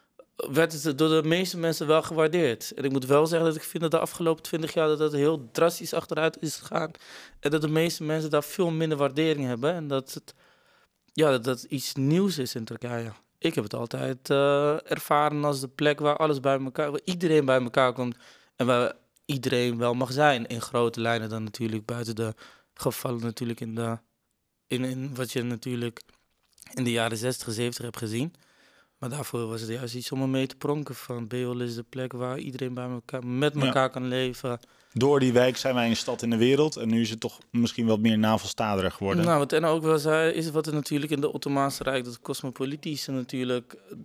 werd het door de meeste mensen wel gewaardeerd. En ik moet wel zeggen dat ik vind dat de afgelopen twintig jaar dat het heel drastisch achteruit is gegaan. En dat de meeste mensen daar veel minder waardering hebben. En dat het, ja, dat het iets nieuws is in Turkije. Ik heb het altijd uh, ervaren als de plek waar alles bij elkaar, waar iedereen bij elkaar komt. En waar iedereen wel mag zijn. In grote lijnen dan natuurlijk, buiten de gevallen natuurlijk in, de, in, in wat je natuurlijk in de jaren zestig, zeventig hebt gezien. Maar daarvoor was het juist iets om er mee te pronken van Beyoğlu is de plek waar iedereen bij elkaar, met elkaar ja. kan leven. Door die wijk zijn wij een stad in de wereld en nu is het toch misschien wat meer navelstaderig geworden. Nou, wat Enna ook wel zei, is wat er natuurlijk in de Ottomaanse Rijk, dat cosmopolitische natuurlijk, dat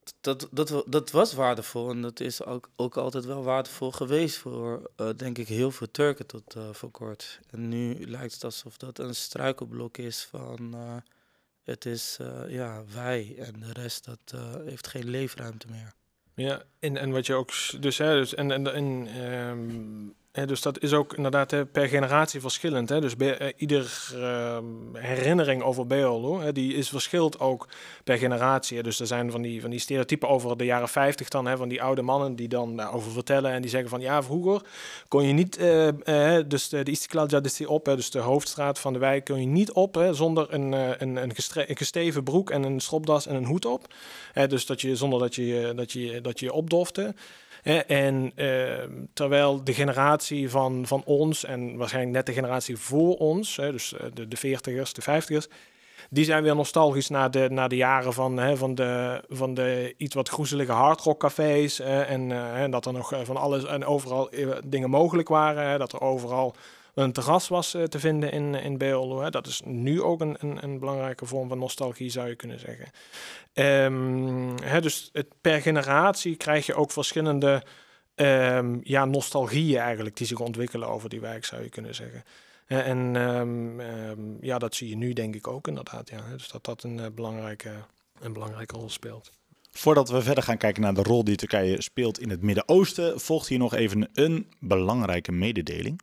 dat, dat, dat was waardevol en dat is ook, ook altijd wel waardevol geweest voor, uh, denk ik, heel veel Turken tot uh, voor kort. En nu lijkt het alsof dat een struikelblok is van, uh, het is, uh, ja, wij en de rest, dat uh, heeft geen leefruimte meer. Ja, en, en wat je ook, dus, hè, dus, en, en, en um, hè, dus dat is ook inderdaad hè, per generatie verschillend. Hè, dus bij, uh, ieder uh, herinnering over Beyoğlu, hè, die is verschilt ook per generatie. Hè. Dus er zijn van die, van die stereotypen over de jaren vijftig dan, hè, van die oude mannen die dan daarover vertellen en die zeggen van ja, vroeger kon je niet, uh, uh, dus de, de Istiklal Caddesi op, hè, dus de hoofdstraat van de wijk, kon je niet op hè, zonder een, uh, een, een, gestre- een gesteven broek en een stropdas en een hoed op. Hè, dus dat je, zonder dat je, dat je, dat je opdofte. Hè, en uh, terwijl de generatie van, van ons en waarschijnlijk net de generatie voor ons, hè, dus de, de veertigers, de vijftigers, die zijn weer nostalgisch naar de, naar de jaren van, hè, van, de, van de iets wat groezelige hardrockcafés. Uh, en, uh, en dat er nog van alles en overal uh, dingen mogelijk waren. Hè, dat er overal een terras was uh, te vinden in, in Beyoğlu. Hè. Dat is nu ook een, een, een belangrijke vorm van nostalgie, zou je kunnen zeggen. Um, hè, dus het, per generatie krijg je ook verschillende um, ja, nostalgieën eigenlijk die zich ontwikkelen over die wijk, zou je kunnen zeggen. Uh, en um, um, ja, dat zie je nu denk ik ook inderdaad. Ja. Dus dat dat een, uh, belangrijke, een belangrijke rol speelt. Voordat we verder gaan kijken naar de rol die Turkije speelt in het Midden-Oosten, volgt hier nog even een belangrijke mededeling.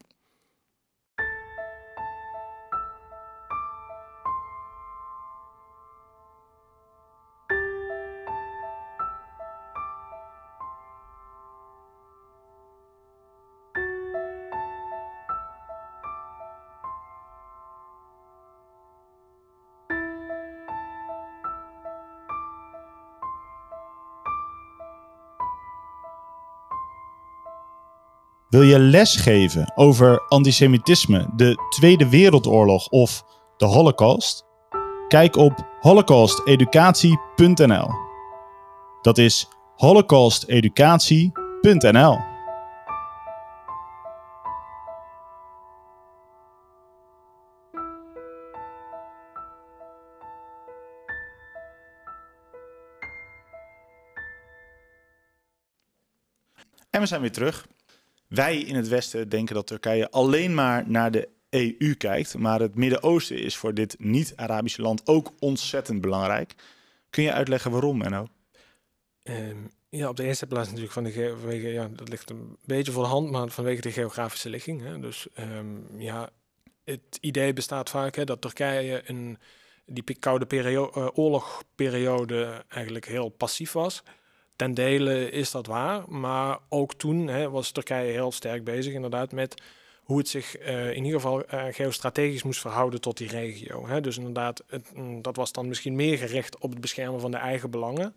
Wil je les geven over antisemitisme, de Tweede Wereldoorlog of de Holocaust? Kijk op holocaust educatie punt n l. Dat is holocaust educatie punt n l. En we zijn weer terug. Wij in het Westen denken dat Turkije alleen maar naar de E U kijkt, maar het Midden-Oosten is voor dit niet-Arabische land ook ontzettend belangrijk. Kun je uitleggen waarom, Menno? Um, ja, op de eerste plaats natuurlijk van de ge- vanwege, ja, dat ligt een beetje voor de hand, maar vanwege de geografische ligging. Hè. Dus um, ja, het idee bestaat vaak hè, dat Turkije een die koude perio- uh, oorlogperiode eigenlijk heel passief was. Ten dele is dat waar, maar ook toen hè, was Turkije heel sterk bezig inderdaad met hoe het zich uh, in ieder geval uh, geostrategisch moest verhouden tot die regio. Hè. Dus inderdaad, het, dat was dan misschien meer gericht op het beschermen van de eigen belangen.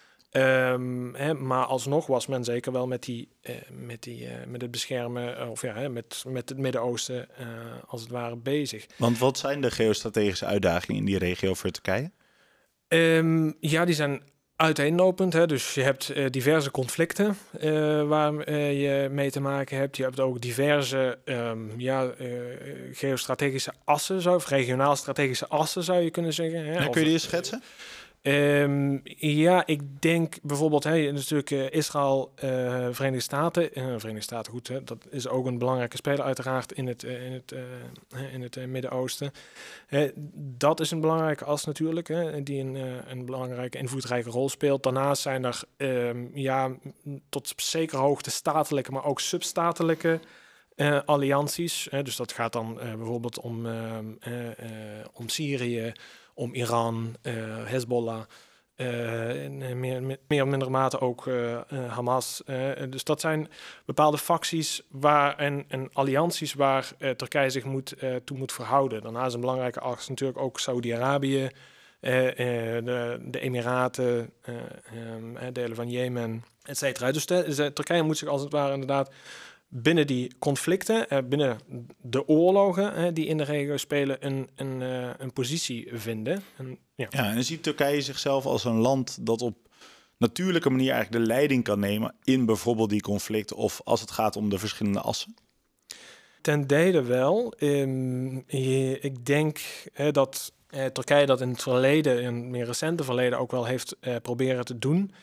Um, hè, maar alsnog was men zeker wel met, die, uh, met, die, uh, met het beschermen, uh, of ja, hè, met, met het Midden-Oosten uh, als het ware bezig. Want wat zijn de geostrategische uitdagingen in die regio voor Turkije? Um, ja, die zijn uiteenlopend. Hè? Dus je hebt uh, diverse conflicten uh, waar uh, je mee te maken hebt. Je hebt ook diverse um, ja, uh, geostrategische assen, zo, of regionaal strategische assen zou je kunnen zeggen. Hè? Ja, kun je die eens schetsen? Um, ja, ik denk bijvoorbeeld, hè, natuurlijk uh, Israël, uh, Verenigde Staten. Uh, Verenigde Staten, goed, hè, dat is ook een belangrijke speler uiteraard in het, uh, in het, uh, in het uh, Midden-Oosten. Uh, dat is een belangrijke as natuurlijk, hè, die een, uh, een belangrijke invloedrijke rol speelt. Daarnaast zijn er um, ja, tot zekere hoogte statelijke, maar ook substatelijke uh, allianties. Hè, dus dat gaat dan uh, bijvoorbeeld om, uh, uh, uh, om Syrië, om Iran, uh, Hezbollah, uh, en meer, meer of minder mate ook uh, uh, Hamas. Uh, dus dat zijn bepaalde facties waar, en, en allianties waar uh, Turkije zich moet, uh, toe moet verhouden. Daarnaast een belangrijke as natuurlijk ook Saudi-Arabië, uh, uh, de, de Emiraten, uh, um, delen van Jemen, et cetera. Dus de, de, Turkije moet zich als het ware inderdaad binnen die conflicten, eh, binnen de oorlogen eh, die in de regio spelen, een, een, uh, een positie vinden. En, ja. ja, en ziet Turkije zichzelf als een land dat op natuurlijke manier eigenlijk de leiding kan nemen in bijvoorbeeld die conflicten of als het gaat om de verschillende assen? Ten dele wel. Um, je, ik denk eh, dat eh, Turkije dat in het verleden, in het meer recente verleden, ook wel heeft eh, proberen te doen.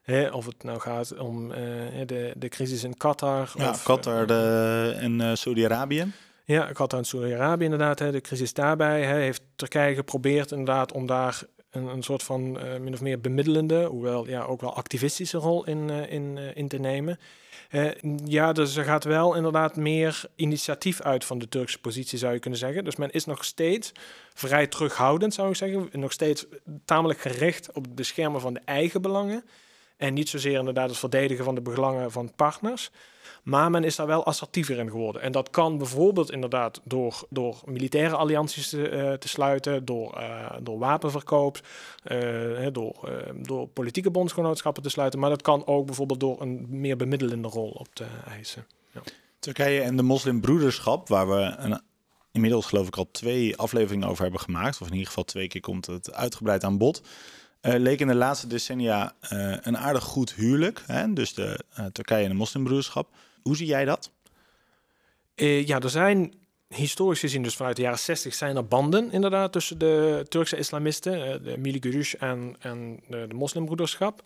Hè, of het nou gaat om uh, de, de crisis in Qatar. Ja, of, Qatar uh, de, en uh, Saudi-Arabië. Ja, Qatar en Saudi-Arabië inderdaad. Hè, de crisis daarbij. Hè, heeft Turkije geprobeerd inderdaad om daar een, een soort van uh, min of meer bemiddelende, hoewel ja ook wel activistische rol in, uh, in, uh, in te nemen. Uh, ja, dus er gaat wel inderdaad meer initiatief uit van de Turkse positie, zou je kunnen zeggen. Dus men is nog steeds vrij terughoudend, zou ik zeggen. Nog steeds tamelijk gericht op het beschermen van de eigen belangen. En niet zozeer inderdaad het verdedigen van de belangen van partners. Maar men is daar wel assertiever in geworden. En dat kan bijvoorbeeld inderdaad door, door militaire allianties te, uh, te sluiten, door, uh, door wapenverkoop, uh, door, uh, door politieke bondsgenootschappen te sluiten. Maar dat kan ook bijvoorbeeld door een meer bemiddelende rol op te eisen. Ja. Turkije en de moslimbroederschap, waar we een, inmiddels geloof ik al twee afleveringen over hebben gemaakt, of in ieder geval twee keer komt het uitgebreid aan bod, Uh, leek in de laatste decennia uh, een aardig goed huwelijk. Hè? Dus de uh, Turkije en de moslimbroederschap. Hoe zie jij dat? Uh, ja, er zijn historisch gezien, dus vanuit de jaren zestig, zijn er banden inderdaad tussen de Turkse islamisten, uh, de Millî Görüş en, en de, de moslimbroederschap.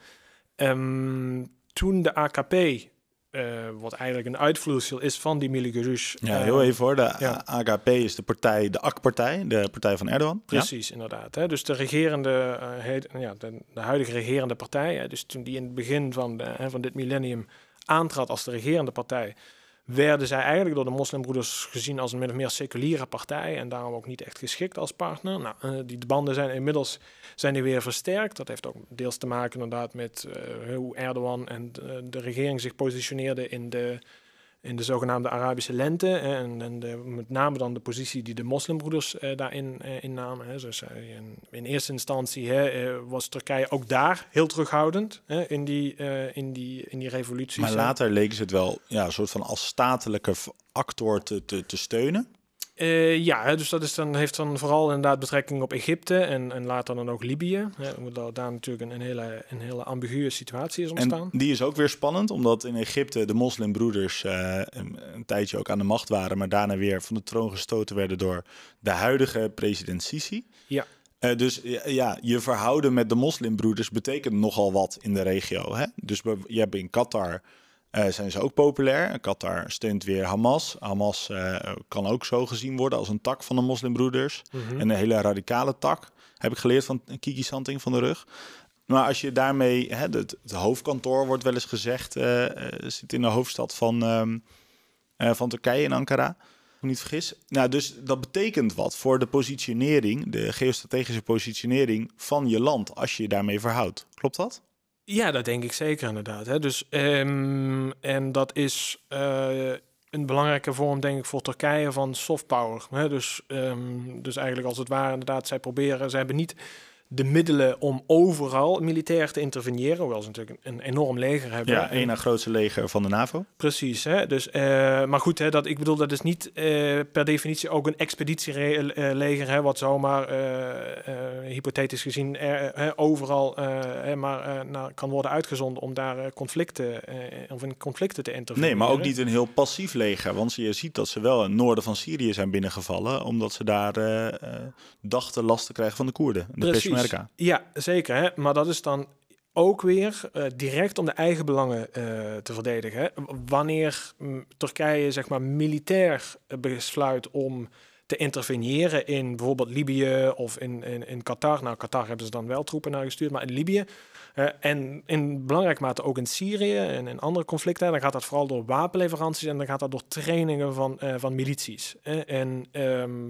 Um, toen de A K P, uh, wat eigenlijk een uitvloeisel is van die Millî Görüş. Ja, heel uh, even hoor. De ja. A K P is de partij, de A K-partij, de partij van Erdogan. Precies, ja? inderdaad. Hè. Dus de regerende, uh, heet, ja, de, de huidige regerende partij, hè, dus toen die in het begin van, de, hè, van dit millennium aantrad als de regerende partij, werden zij eigenlijk door de moslimbroeders gezien als een min of meer seculiere partij en daarom ook niet echt geschikt als partner. Nou, uh, die banden zijn inmiddels zijn die weer versterkt. Dat heeft ook deels te maken inderdaad met uh, hoe Erdogan en de, de regering zich positioneerde in de, in de zogenaamde Arabische lente. Hè, en en de, met name dan de positie die de moslimbroeders uh, daarin uh, innamen. Hè. Dus, uh, in, in eerste instantie hè, uh, was Turkije ook daar heel terughoudend hè, in, die, uh, in, die, in die revoluties. Maar later leken ze het wel ja, een soort van als statelijke actor te, te, te steunen. Uh, ja, hè, dus dat is dan, heeft dan vooral inderdaad betrekking op Egypte en, en later dan ook Libië. Hè, omdat daar natuurlijk een, een, hele, een hele ambiguë situatie is ontstaan. En die is ook weer spannend, omdat in Egypte de moslimbroeders uh, een, een tijdje ook aan de macht waren, maar daarna weer van de troon gestoten werden door de huidige president Sisi. Ja. Uh, dus ja, je verhouden met de moslimbroeders betekent nogal wat in de regio. Hè? Dus je hebt in Qatar Uh, zijn ze ook populair. Qatar steunt weer Hamas. Hamas uh, kan ook zo gezien worden als een tak van de moslimbroeders. Mm-hmm. En een hele radicale tak, heb ik geleerd van Kiki Santing van de Rug. Maar als je daarmee, hè, het, het hoofdkantoor wordt wel eens gezegd, uh, uh, zit in de hoofdstad van, um, uh, van Turkije in Ankara. Als ik me niet vergis. Nou, dus dat betekent wat voor de positionering, de geostrategische positionering van je land, als je je daarmee verhoudt. Klopt dat? Ja, dat denk ik zeker inderdaad. Hè. Dus, um, en dat is uh, een belangrijke vorm, denk ik, voor Turkije van soft power. Hè. Dus, um, dus eigenlijk als het ware inderdaad, zij proberen, zij hebben niet de middelen om overal militair te interveneren, hoewel ze natuurlijk een, een enorm leger hebben. Ja, één na grootste leger van de NAVO. Precies, hè? Dus, uh, maar goed, hè, dat, ik bedoel, dat is niet uh, per definitie ook een expeditieleger, hè, wat zomaar uh, uh, hypothetisch gezien er, uh, overal uh, hè, maar uh, naar, kan worden uitgezonden om daar uh, conflicten, uh, of in conflicten te interveneren. Nee, maar ook niet een heel passief leger, want je ziet dat ze wel in het noorden van Syrië zijn binnengevallen, omdat ze daar uh, uh, dachten last te krijgen van de Koerden, de Peshmerga. Ja, zeker. Hè? Maar dat is dan ook weer uh, direct om de eigen belangen uh, te verdedigen. Hè? Wanneer m, Turkije zeg maar militair besluit om te interveneren in bijvoorbeeld Libië of in, in, in Qatar. Nou, Qatar hebben ze dan wel troepen naar gestuurd, maar in Libië uh, en in belangrijke mate ook in Syrië en in andere conflicten, dan gaat dat vooral door wapenleveranties en dan gaat dat door trainingen van, uh, van milities. Hè? En um,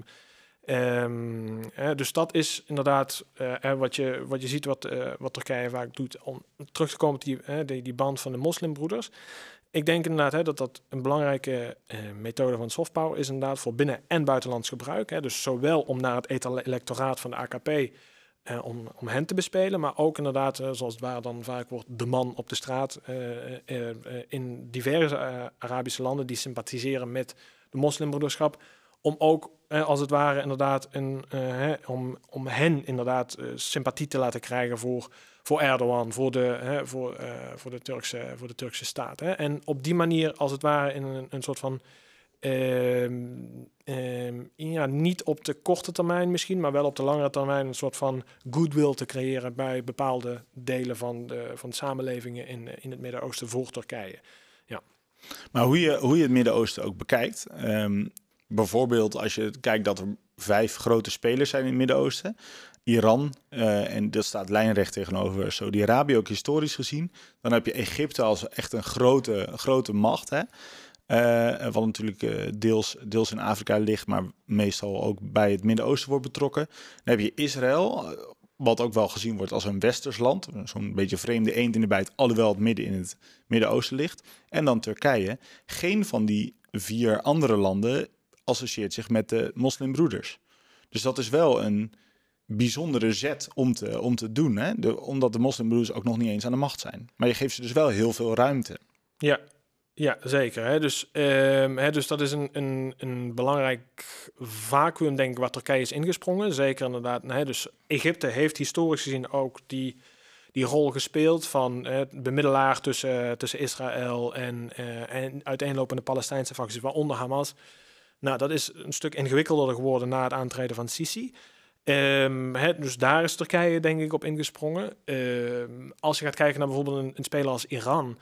Um, eh, dus dat is inderdaad uh, eh, wat, je, wat je ziet wat, uh, wat Turkije vaak doet om terug te komen op die, uh, die, die band van de moslimbroeders. Ik denk inderdaad hè, dat dat een belangrijke uh, methode van soft power is inderdaad voor binnen- en buitenlands gebruik. Hè. Dus zowel om naar het electoraat van de A K P uh, om, om hen te bespelen, maar ook inderdaad, uh, zoals het ware dan vaak wordt, de man op de straat uh, uh, uh, in diverse uh, Arabische landen die sympathiseren met de moslimbroederschap, om ook eh, als het ware inderdaad een, uh, hè, om, om hen inderdaad uh, sympathie te laten krijgen voor, voor Erdogan, voor de, hè, voor, uh, voor, de Turkse, voor de Turkse staat. Hè. En op die manier als het ware in een, een soort van Um, um, ja, niet op de korte termijn misschien, maar wel op de langere termijn een soort van goodwill te creëren bij bepaalde delen van de, van de samenlevingen in, in het Midden-Oosten voor Turkije. Ja. Maar hoe je, hoe je het Midden-Oosten ook bekijkt, um, bijvoorbeeld als je kijkt dat er vijf grote spelers zijn in het Midden-Oosten, Iran, uh, en dat staat lijnrecht tegenover Saudi-Arabië, ook historisch gezien. Dan heb je Egypte als echt een grote, grote macht, hè? Uh, wat natuurlijk uh, deels, deels in Afrika ligt, maar meestal ook bij het Midden-Oosten wordt betrokken. Dan heb je Israël, wat ook wel gezien wordt als een westers land. Zo'n beetje vreemde eend in de bijt, alhoewel het midden in het Midden-Oosten ligt. En dan Turkije. Geen van die vier andere landen associeert zich met de moslimbroeders. Dus dat is wel een bijzondere zet om te, om te doen, hè? De, omdat de moslimbroeders ook nog niet eens aan de macht zijn. Maar je geeft ze dus wel heel veel ruimte. Ja. Ja, zeker. Hè. Dus, um, hè, dus dat is een, een, een belangrijk vacuüm, denk ik, waar Turkije is ingesprongen. Zeker inderdaad. Hè. Dus Egypte heeft historisch gezien ook die, die rol gespeeld van hè, bemiddelaar tussen, tussen Israël en, uh, en uiteenlopende Palestijnse facties, waaronder Hamas. Nou, dat is een stuk ingewikkelder geworden na het aantreden van Sisi. Um, hè, dus daar is Turkije, denk ik, op ingesprongen. Um, als je gaat kijken naar bijvoorbeeld een, een speler als Iran.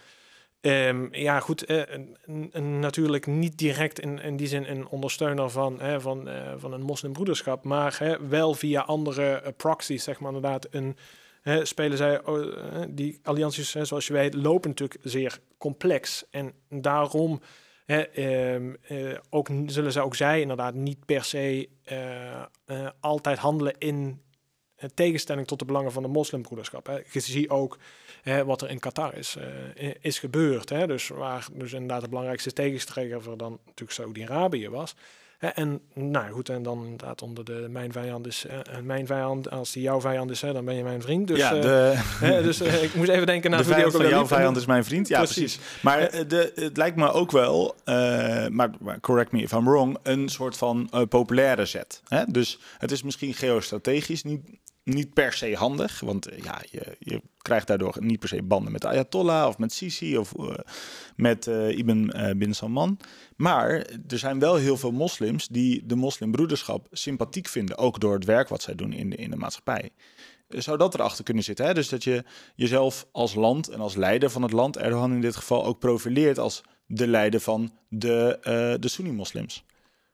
Um, ja, goed, uh, n- n- natuurlijk niet direct in, in die zin een ondersteuner van, hè, van, uh, van een moslimbroederschap, maar hè, wel via andere uh, proxies, zeg maar inderdaad, een, hè, spelen zij, uh, die allianties, hè, zoals je weet, lopen natuurlijk zeer complex. En daarom hè, um, uh, ook, zullen zij ook zij inderdaad niet per se uh, uh, altijd handelen in tegenstelling tot de belangen van de moslimbroederschap. Hè. Je ziet ook hè, wat er in Qatar is, uh, is gebeurd. Hè. Dus waar dus inderdaad de belangrijkste tegenstrever dan natuurlijk Saudi-Arabië was. Hè. En nou goed, en dan inderdaad onder de mijn vijand is uh, mijn vijand. Als die jouw vijand is, hè, dan ben je mijn vriend. Dus, ja, de, uh, hè, dus uh, ik moest even denken naar de de vijand video. van jouw vijand is mijn vriend. Ja, precies. precies. Maar uh, de, het lijkt me ook wel, uh, maar, maar correct me if I'm wrong, een soort van uh, populaire zet. Hè? Dus het is misschien geostrategisch niet Niet per se handig, want uh, ja, je, je krijgt daardoor niet per se banden met de Ayatollah of met Sisi of uh, met uh, Ibn uh, bin Salman. Maar er zijn wel heel veel moslims die de moslimbroederschap sympathiek vinden, ook door het werk wat zij doen in de, in de maatschappij. Zou dat erachter kunnen zitten? Hè? Dus dat je jezelf als land en als leider van het land, Erdogan in dit geval, ook profileert als de leider van de, uh, de Sunni-moslims.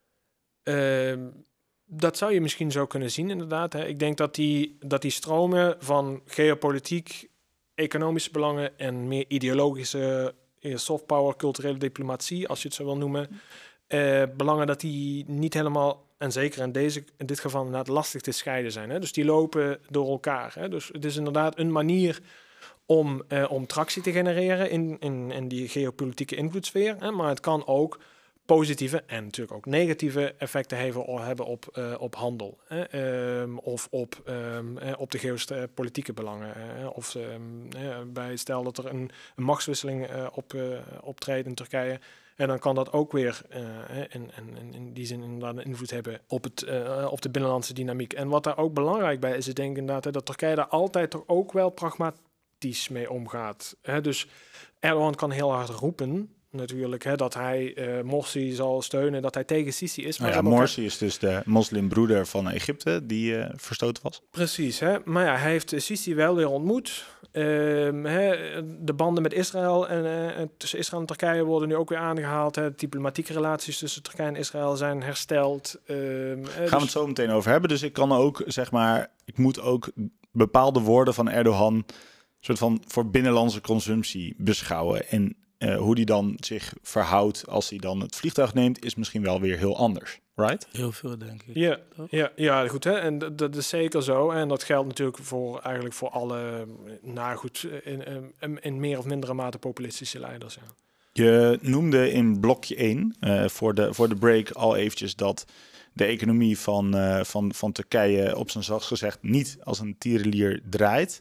Uh... Dat zou je misschien zo kunnen zien, inderdaad. Hè. Ik denk dat die, dat die stromen van geopolitiek, economische belangen en meer ideologische soft power, culturele diplomatie, als je het zo wil noemen, eh, belangen dat die niet helemaal, en zeker in, deze, in dit geval inderdaad, lastig te scheiden zijn. Hè. Dus die lopen door elkaar. Hè. Dus het is inderdaad een manier om, eh, om tractie te genereren in, in, in die geopolitieke invloedssfeer. Hè. Maar het kan ook positieve en natuurlijk ook negatieve effecten hebben op, uh, op handel. Hè, um, of op, um, eh, op de geopolitieke belangen. Eh, of um, eh, bij stel dat er een, een machtswisseling uh, op, uh, optreedt in Turkije. En dan kan dat ook weer uh, in, in, in die zin inderdaad een invloed hebben op, het, uh, op de binnenlandse dynamiek. En wat daar ook belangrijk bij is, is denk ik inderdaad hè, dat Turkije daar altijd toch ook wel pragmatisch mee omgaat. Hè, dus Erdogan kan heel hard roepen natuurlijk, hè, dat hij uh, Morsi zal steunen, dat hij tegen Sisi is. Maar nou ja, Morsi is dus de moslimbroeder van Egypte die uh, verstoten was. Precies, hè. Maar ja, hij heeft Sisi wel weer ontmoet. Uh, hè, de banden met Israël en uh, tussen Israël en Turkije worden nu ook weer aangehaald. Hè. De diplomatieke relaties tussen Turkije en Israël zijn hersteld. Uh, Gaan dus... we het zo meteen over hebben. Dus ik kan ook, zeg maar, ik moet ook bepaalde woorden van Erdogan soort van voor binnenlandse consumptie beschouwen. En Uh, hoe die dan zich verhoudt als hij dan het vliegtuig neemt, is misschien wel weer heel anders, right? Heel veel, denk ik. Ja, ja, ja goed. Hè? En dat, dat is zeker zo. En dat geldt natuurlijk voor eigenlijk voor alle, nou goed, in, in, in meer of mindere mate populistische leiders. Ja. Je noemde in blokje één uh, voor, de, voor de break al eventjes dat de economie van, uh, van, van Turkije op zijn zachtst gezegd niet als een tierenlier draait.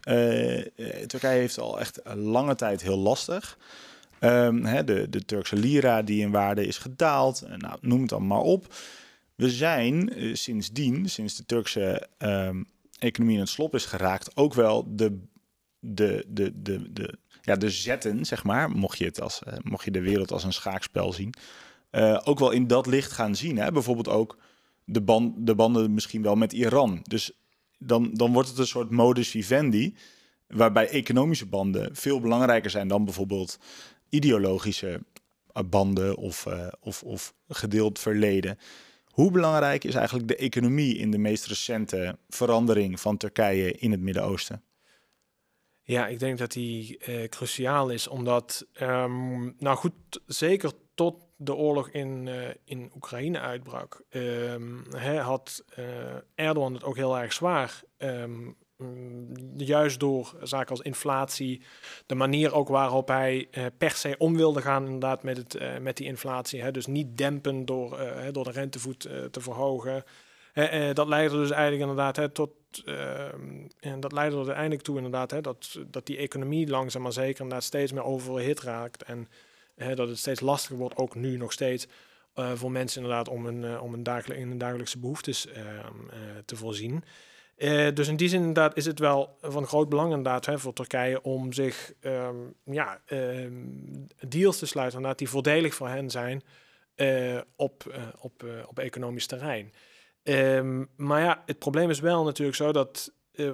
Uh, Turkije heeft al echt een lange tijd heel lastig. Um, hè, de, de Turkse lira die in waarde is gedaald. Uh, nou, noem het dan maar op. We zijn uh, sindsdien, sinds de Turkse um, economie in het slop is geraakt, ook wel de, de, de, de, de, ja, de zetten, zeg maar, mocht je, het als, uh, mocht je de wereld als een schaakspel zien, uh, ook wel in dat licht gaan zien. Hè? Bijvoorbeeld ook de, band, de banden misschien wel met Iran. Dus dan, dan wordt het een soort modus vivendi, waarbij economische banden veel belangrijker zijn dan bijvoorbeeld ideologische banden of, uh, of, of gedeeld verleden. Hoe belangrijk is eigenlijk de economie in de meest recente verandering van Turkije in het Midden-Oosten? Ja, ik denk dat die uh, cruciaal is, omdat, um, nou goed, zeker tot de oorlog in, uh, in Oekraïne uitbrak, um, he, had uh, Erdogan het ook heel erg zwaar. Um, um, juist door zaken als inflatie, de manier ook waarop hij uh, per se om wilde gaan inderdaad met, het, uh, met die inflatie. Hè, dus niet dempen door, uh, door de rentevoet uh, te verhogen. Uh, uh, dat leidde dus eigenlijk inderdaad hè, tot Uh, en dat leidde er uiteindelijk toe inderdaad hè, dat, dat die economie langzaam maar zeker inderdaad steeds meer overhit raakt en hè, dat het steeds lastiger wordt, ook nu nog steeds, uh, voor mensen inderdaad om een, uh, om een dagelijk, in hun dagelijkse behoeftes uh, uh, te voorzien. Uh, dus in die zin inderdaad is het wel van groot belang inderdaad hè, voor Turkije om zich um, ja, uh, deals te sluiten inderdaad die voordelig voor hen zijn uh, op, uh, op, uh, op economisch terrein. Um, maar ja, het probleem is wel natuurlijk zo dat uh,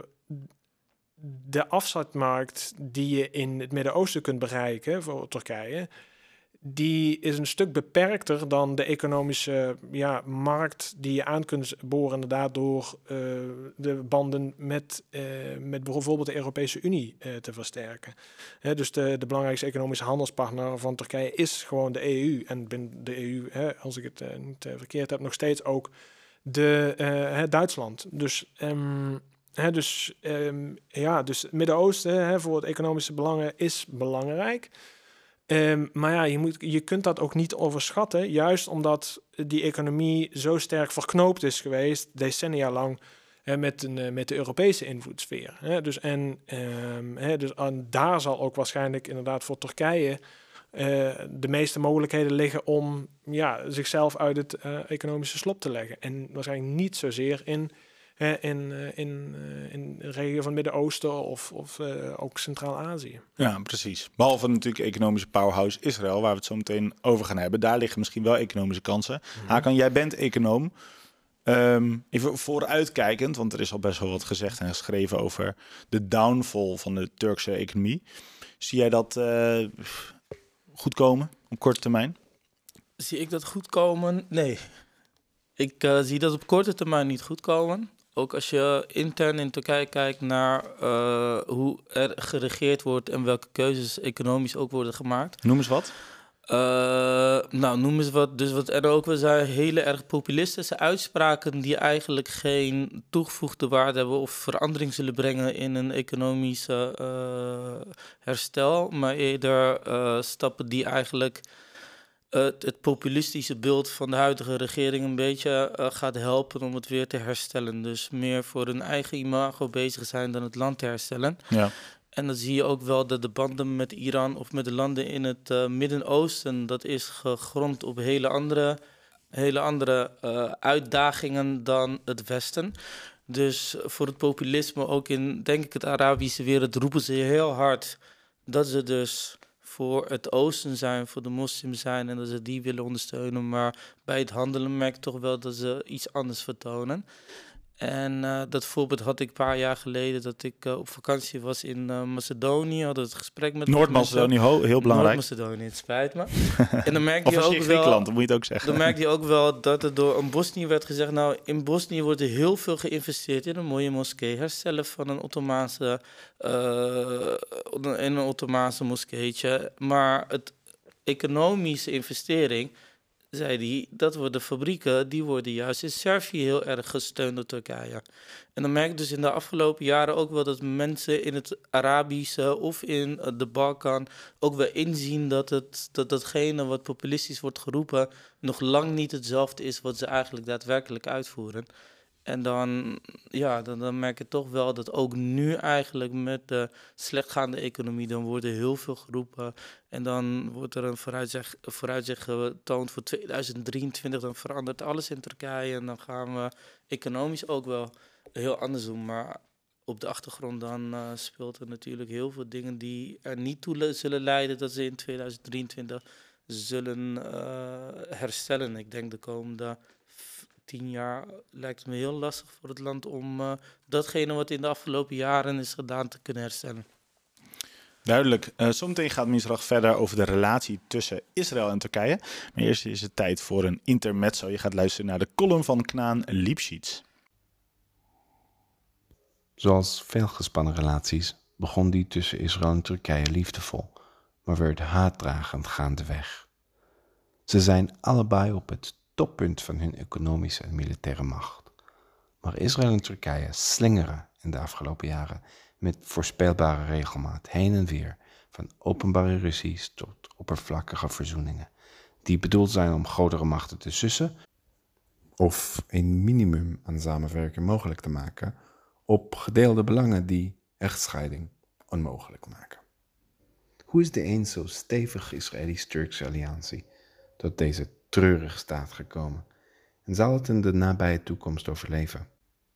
de afzetmarkt die je in het Midden-Oosten kunt bereiken voor Turkije, die is een stuk beperkter dan de economische ja, markt die je aan kunt boren inderdaad door uh, de banden met, uh, met bijvoorbeeld de Europese Unie uh, te versterken. Hè, dus de, de belangrijkste economische handelspartner van Turkije is gewoon de E U. En binnen de E U, hè, als ik het uh, niet uh, verkeerd heb, nog steeds ook de uh, Duitsland. Dus, um, hè, dus, um, ja, dus het Midden-Oosten hè, voor het economische belangen is belangrijk. Um, maar ja, je, moet, je kunt dat ook niet overschatten, juist omdat die economie zo sterk verknoopt is geweest, decennia lang, hè, met, een, uh, met de Europese invloedssfeer. Hè. Dus, en, um, hè, dus en daar zal ook waarschijnlijk inderdaad voor Turkije Uh, de meeste mogelijkheden liggen om ja, zichzelf uit het uh, economische slop te leggen. En waarschijnlijk niet zozeer in, uh, in, uh, in, uh, in de regio van het Midden-Oosten of, of uh, ook Centraal-Azië. Ja, precies. Behalve natuurlijk economische powerhouse Israël, waar we het zo meteen over gaan hebben. Daar liggen misschien wel economische kansen. Mm-hmm. Hakan, jij bent econoom. Um, even vooruitkijkend, want er is al best wel wat gezegd en geschreven over de downfall van de Turkse economie. Zie jij dat Uh, goed komen op korte termijn? Zie ik dat goed komen? Nee. Ik uh, zie dat op korte termijn niet goed komen. Ook als je intern in Turkije kijkt naar uh, hoe er geregeerd wordt en welke keuzes economisch ook worden gemaakt. Noem eens wat. Uh, nou, noem eens wat. Dus wat er ook wel zijn, hele erg populistische uitspraken die eigenlijk geen toegevoegde waarde hebben of verandering zullen brengen in een economische uh, herstel, maar eerder uh, stappen die eigenlijk uh, het populistische beeld van de huidige regering een beetje uh, gaat helpen om het weer te herstellen. Dus meer voor hun eigen imago bezig zijn dan het land te herstellen. Ja. En dan zie je ook wel dat de banden met Iran of met de landen in het uh, Midden-Oosten, dat is gegrond op hele andere, hele andere uh, uitdagingen dan het Westen. Dus voor het populisme, ook in, denk ik, het Arabische wereld, roepen ze heel hard dat ze dus voor het Oosten zijn, voor de moslims zijn en dat ze die willen ondersteunen. Maar bij het handelen merk ik toch wel dat ze iets anders vertonen. En uh, dat voorbeeld had ik een paar jaar geleden dat ik uh, op vakantie was in uh, Macedonië. Hadden het gesprek met Noord-Macedonië, heel belangrijk. Noord-Macedonië, het spijt me. En dan merkte je ook Griekenland, wel, dan moet je het ook zeggen. Dan merkte je ook wel dat er door een Bosnië werd gezegd, nou, in Bosnië wordt er heel veel geïnvesteerd in een mooie moskee, herstellen van een Ottomaanse, uh, in een Ottomaanse moskeetje. Maar het economische investering, zei hij, dat worden fabrieken, die worden juist in Servië heel erg gesteund door Turkije. En dan merk ik dus in de afgelopen jaren ook wel dat mensen in het Arabische of in de Balkan ook wel inzien dat het, dat datgene wat populistisch wordt geroepen nog lang niet hetzelfde is wat ze eigenlijk daadwerkelijk uitvoeren. En dan, ja, dan, dan merk je toch wel dat ook nu eigenlijk met de slechtgaande economie, dan wordt er heel veel geroepen. En dan wordt er een vooruitzicht, vooruitzicht getoond voor tweeduizend drieëntwintig. Dan verandert alles in Turkije en dan gaan we economisch ook wel heel anders doen. Maar op de achtergrond dan uh, speelt er natuurlijk heel veel dingen die er niet toe le- zullen leiden dat ze in tweeduizend drieëntwintig zullen uh, herstellen. Ik denk de komende f- tien jaar lijkt het me heel lastig voor het land om uh, datgene wat in de afgelopen jaren is gedaan te kunnen herstellen. Duidelijk. Uh, zometeen gaat Misrach verder over de relatie tussen Israël en Turkije. Maar eerst is het tijd voor een intermezzo. Je gaat luisteren naar de column van Knaan Lipschitz. Zoals veel gespannen relaties begon die tussen Israël en Turkije liefdevol, maar werd haatdragend gaandeweg. Ze zijn allebei op het toppunt van hun economische en militaire macht. Maar Israël en Turkije slingeren in de afgelopen jaren met voorspelbare regelmaat heen en weer, van openbare ruzies tot oppervlakkige verzoeningen, die bedoeld zijn om grotere machten te sussen of een minimum aan samenwerking mogelijk te maken op gedeelde belangen die echtscheiding onmogelijk maken. Hoe is de eens zo stevig Israëlisch-Turkse alliantie tot deze treurige staat gekomen en zal het in de nabije toekomst overleven?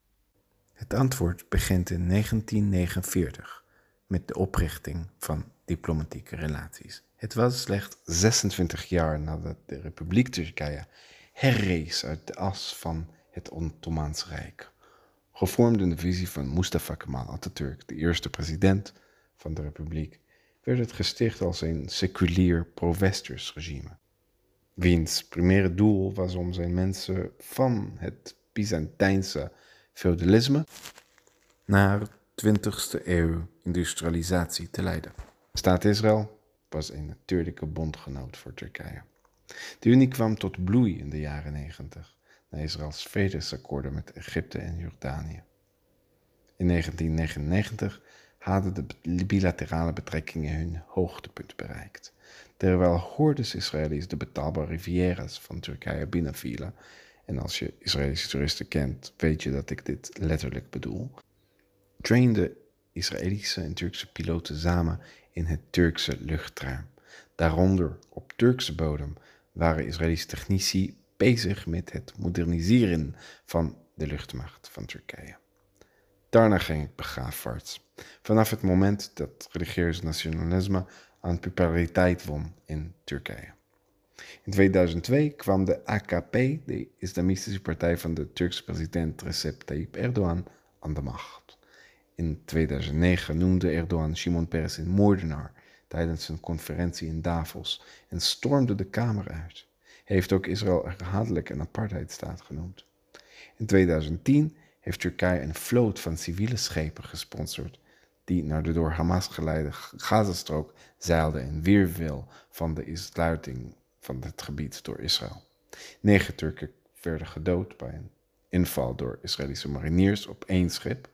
Het antwoord begint in negentien negenenveertig met de oprichting van diplomatieke relaties. Het was slechts zesentwintig jaar nadat de Republiek Turkije herrees uit de as van het Ottomaanse Rijk. Gevormd in de visie van Mustafa Kemal Atatürk, de eerste president van de republiek, werd het gesticht als een seculier pro-westers regime, wiens primaire doel was om zijn mensen van het Byzantijnse feudalisme naar twintigste eeuw industrialisatie te leiden. De staat Israël was een natuurlijke bondgenoot voor Turkije. De Unie kwam tot bloei in de jaren negentig, na Israëls vredesakkoorden met Egypte en Jordanië. In negentien negenennegentig hadden de bilaterale betrekkingen hun hoogtepunt bereikt, terwijl hordes Israëli's de betaalbare rivieras van Turkije binnenvielen. En als je Israëlische toeristen kent, weet je dat ik dit letterlijk bedoel. Trainden Israëlische en Turkse piloten samen in het Turkse luchtruim. Daaronder, op Turkse bodem, waren Israëlische technici bezig met het moderniseren van de luchtmacht van Turkije. Daarna ging ik begraafwaarts. Vanaf het moment dat religieus nationalisme aan populariteit won in Turkije. In tweeduizend twee kwam de A K P, de islamistische partij van de Turkse president Recep Tayyip Erdogan, aan de macht. In tweeduizend negen noemde Erdogan Shimon Peres een moordenaar tijdens een conferentie in Davos en stormde de Kamer uit. Hij heeft ook Israël herhaaldelijk een apartheidstaat genoemd. In tweeduizend tien heeft Turkije een vloot van civiele schepen gesponsord die naar de door Hamas geleide Gazastrook zeilden in weerwil van de sluiting van het gebied door Israël. Negen Turken werden gedood bij een inval door Israëlische mariniers op één schip.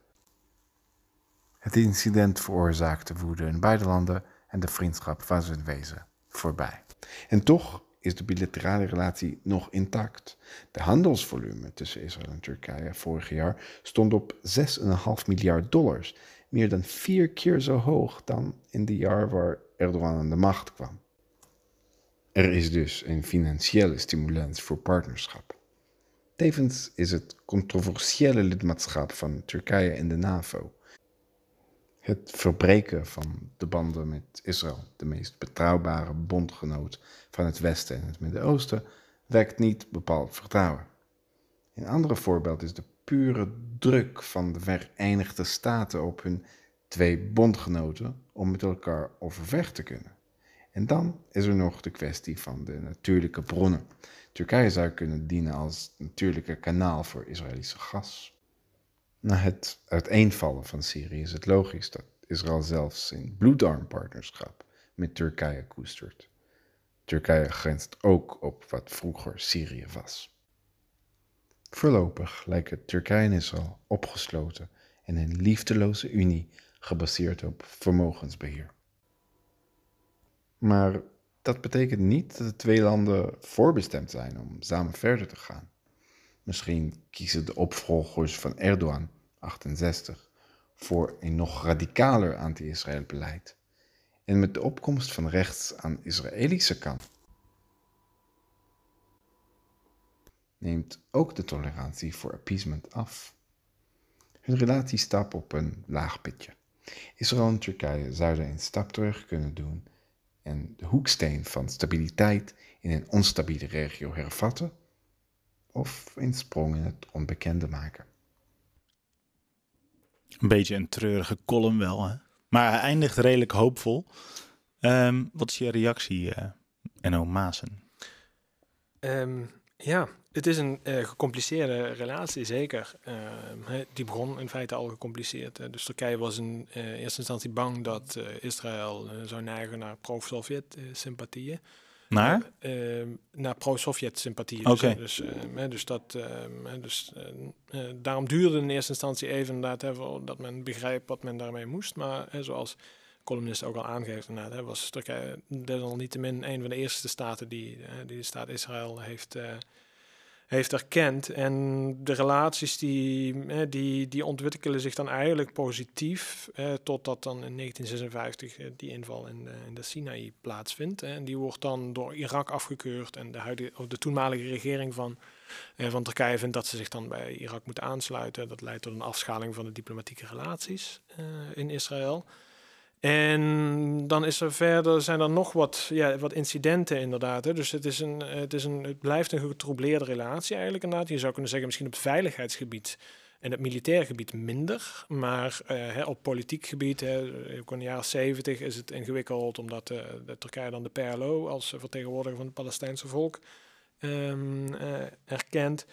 Het incident veroorzaakte woede in beide landen en de vriendschap was in wezen voorbij. En toch is de bilaterale relatie nog intact. De handelsvolume tussen Israël en Turkije vorig jaar stond op zes komma vijf miljard dollars, meer dan vier keer zo hoog dan in de jaar waar Erdogan aan de macht kwam. Er is dus een financiële stimulans voor partnerschap. Tevens is het controversiële lidmaatschap van Turkije in de NAVO, het verbreken van de banden met Israël, de meest betrouwbare bondgenoot van het Westen en het Midden-Oosten, wekt niet bepaald vertrouwen. Een ander voorbeeld is de pure druk van de Verenigde Staten op hun twee bondgenoten om met elkaar overweg te kunnen. En dan is er nog de kwestie van de natuurlijke bronnen. Turkije zou kunnen dienen als natuurlijke kanaal voor Israëlische gas. Na het uiteenvallen van Syrië is het logisch dat Israël zelfs een bloedarmpartnerschap met Turkije koestert. Turkije grenst ook op wat vroeger Syrië was. Voorlopig lijken Turkije en Israël opgesloten in een liefdeloze unie gebaseerd op vermogensbeheer. Maar dat betekent niet dat de twee landen voorbestemd zijn om samen verder te gaan. Misschien kiezen de opvolgers van Erdogan, achtenzestig, voor een nog radicaler anti-Israël beleid. En met de opkomst van rechts aan de Israëlische kant neemt ook de tolerantie voor appeasement af. Hun relatie stapt op een laag pitje. Israël en Turkije zouden een stap terug kunnen doen en de hoeksteen van stabiliteit in een onstabiele regio hervatten of een sprong in het onbekende maken. Een beetje een treurige column wel, hè? Maar hij eindigt redelijk hoopvol. Um, wat is je reactie, uh, Enno Maassen? Um, ja, het is een uh, gecompliceerde relatie, zeker. Uh, he, die begon in feite al gecompliceerd. Hè. Dus Turkije was in uh, eerste instantie bang dat uh, Israël uh, zou neigen naar pro-Sovjet-sympathieën. Naar? Uh, uh, naar pro-Sovjet-sympathieën. Okay. Dus, uh, dus, dus, dat, uh, dus uh, uh, daarom duurde in eerste instantie even inderdaad, hè, dat men begrijpt wat men daarmee moest. Maar hè, zoals columnist ook al aangeeft, inderdaad, hè, was Turkije desalniettemin een van de eerste staten die, hè, die de staat Israël heeft, uh, heeft erkend. En de relaties die, hè, die, die ontwikkelen zich dan eigenlijk positief, hè, totdat dan in negentien zesenvijftig uh, die inval in de, in de Sinaï plaatsvindt. Hè, en die wordt dan door Irak afgekeurd en de, huidige, of de toenmalige regering van, uh, van Turkije vindt dat ze zich dan bij Irak moeten aansluiten. Dat leidt tot een afschaling van de diplomatieke relaties uh, in Israël. En dan is er verder, zijn er nog wat, ja, wat incidenten inderdaad. Hè. Dus het, is een, het, is een, het blijft een getroubleerde relatie eigenlijk inderdaad. Je zou kunnen zeggen misschien op het veiligheidsgebied en het militair gebied minder. Maar uh, hè, op politiek gebied, hè, ook in de jaren zeventig is het ingewikkeld. Omdat uh, de Turkije dan de P L O als vertegenwoordiger van het Palestijnse volk um, uh, erkent.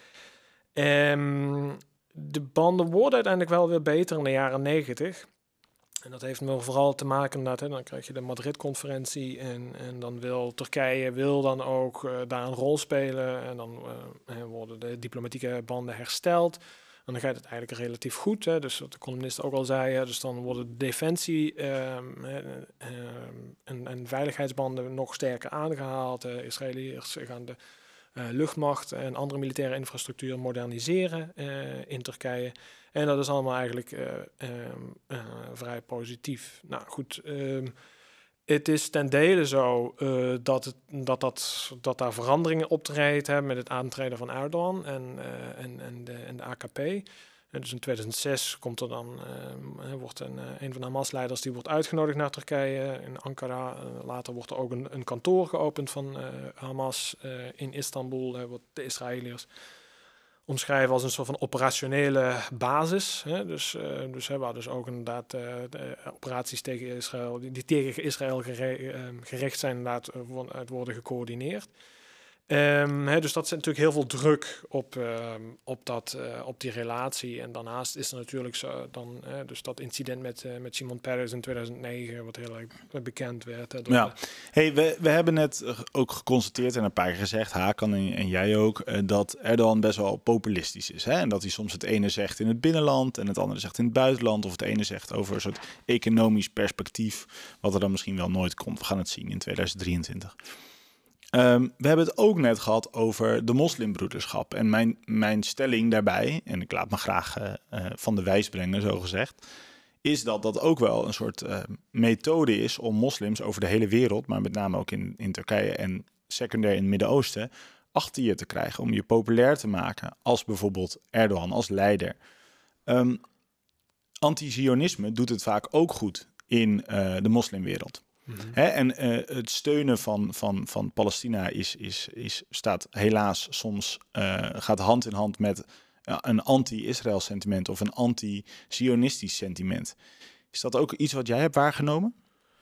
Um, de banden worden uiteindelijk wel weer beter in de jaren negentig. En dat heeft vooral te maken inderdaad, hè, dan krijg je de Madrid-conferentie en, en dan wil Turkije wil dan ook uh, daar een rol spelen en dan uh, worden de diplomatieke banden hersteld. En dan gaat het eigenlijk relatief goed, hè, dus wat de columnist ook al zei, hè, dus dan worden de defensie um, uh, um, en, en veiligheidsbanden nog sterker aangehaald. Uh, Israëliërs gaan de uh, luchtmacht en andere militaire infrastructuur moderniseren uh, in Turkije. En dat is allemaal eigenlijk uh, um, uh, vrij positief. Nou goed, um, het is ten dele zo uh, dat, het, dat, dat, dat daar veranderingen optreden hè, met het aantreden van Erdogan en, uh, en, en, de, en de A K P. En dus in tweeduizend zes komt er dan, uh, wordt een, uh, een van de Hamas-leiders die wordt uitgenodigd naar Turkije in Ankara. Uh, later wordt er ook een, een kantoor geopend van uh, Hamas uh, in Istanbul, uh, wat de Israëliërs omschrijven als een soort van operationele basis. Hè? Dus, uh, dus hè, waar dus ook inderdaad uh, de operaties tegen Israël, die, die tegen Israël gere, uh, gericht zijn, inderdaad uh, worden gecoördineerd. Um, hè, dus dat zet natuurlijk heel veel druk op, uh, op, dat, uh, op die relatie. En daarnaast is er natuurlijk zo, dan, uh, dus dat incident met, uh, met Shimon Peres in tweeduizend negen, wat heel erg bekend werd. Hè, ja. de... hey, we, we hebben net ook geconstateerd en een paar keer gezegd, Hakan en, en jij ook, uh, dat Erdogan best wel populistisch is. Hè? En dat hij soms het ene zegt in het binnenland en het andere zegt in het buitenland. Of het ene zegt over een soort economisch perspectief, wat er dan misschien wel nooit komt. We gaan het zien in tweeduizend drieëntwintig. Um, we hebben het ook net gehad over de moslimbroederschap. En mijn, mijn stelling daarbij, en ik laat me graag uh, uh, van de wijs brengen, zo gezegd, is dat dat ook wel een soort uh, methode is om moslims over de hele wereld, maar met name ook in, in Turkije en secundair in het Midden-Oosten, achter je te krijgen, om je populair te maken als bijvoorbeeld Erdogan, als leider. Um, Anti-Zionisme doet het vaak ook goed in uh, de moslimwereld. Mm-hmm. Hè, en uh, het steunen van, van, van Palestina is, is, is, staat helaas soms uh, gaat hand in hand met uh, een anti-Israël sentiment of een anti-Zionistisch sentiment. Is dat ook iets wat jij hebt waargenomen?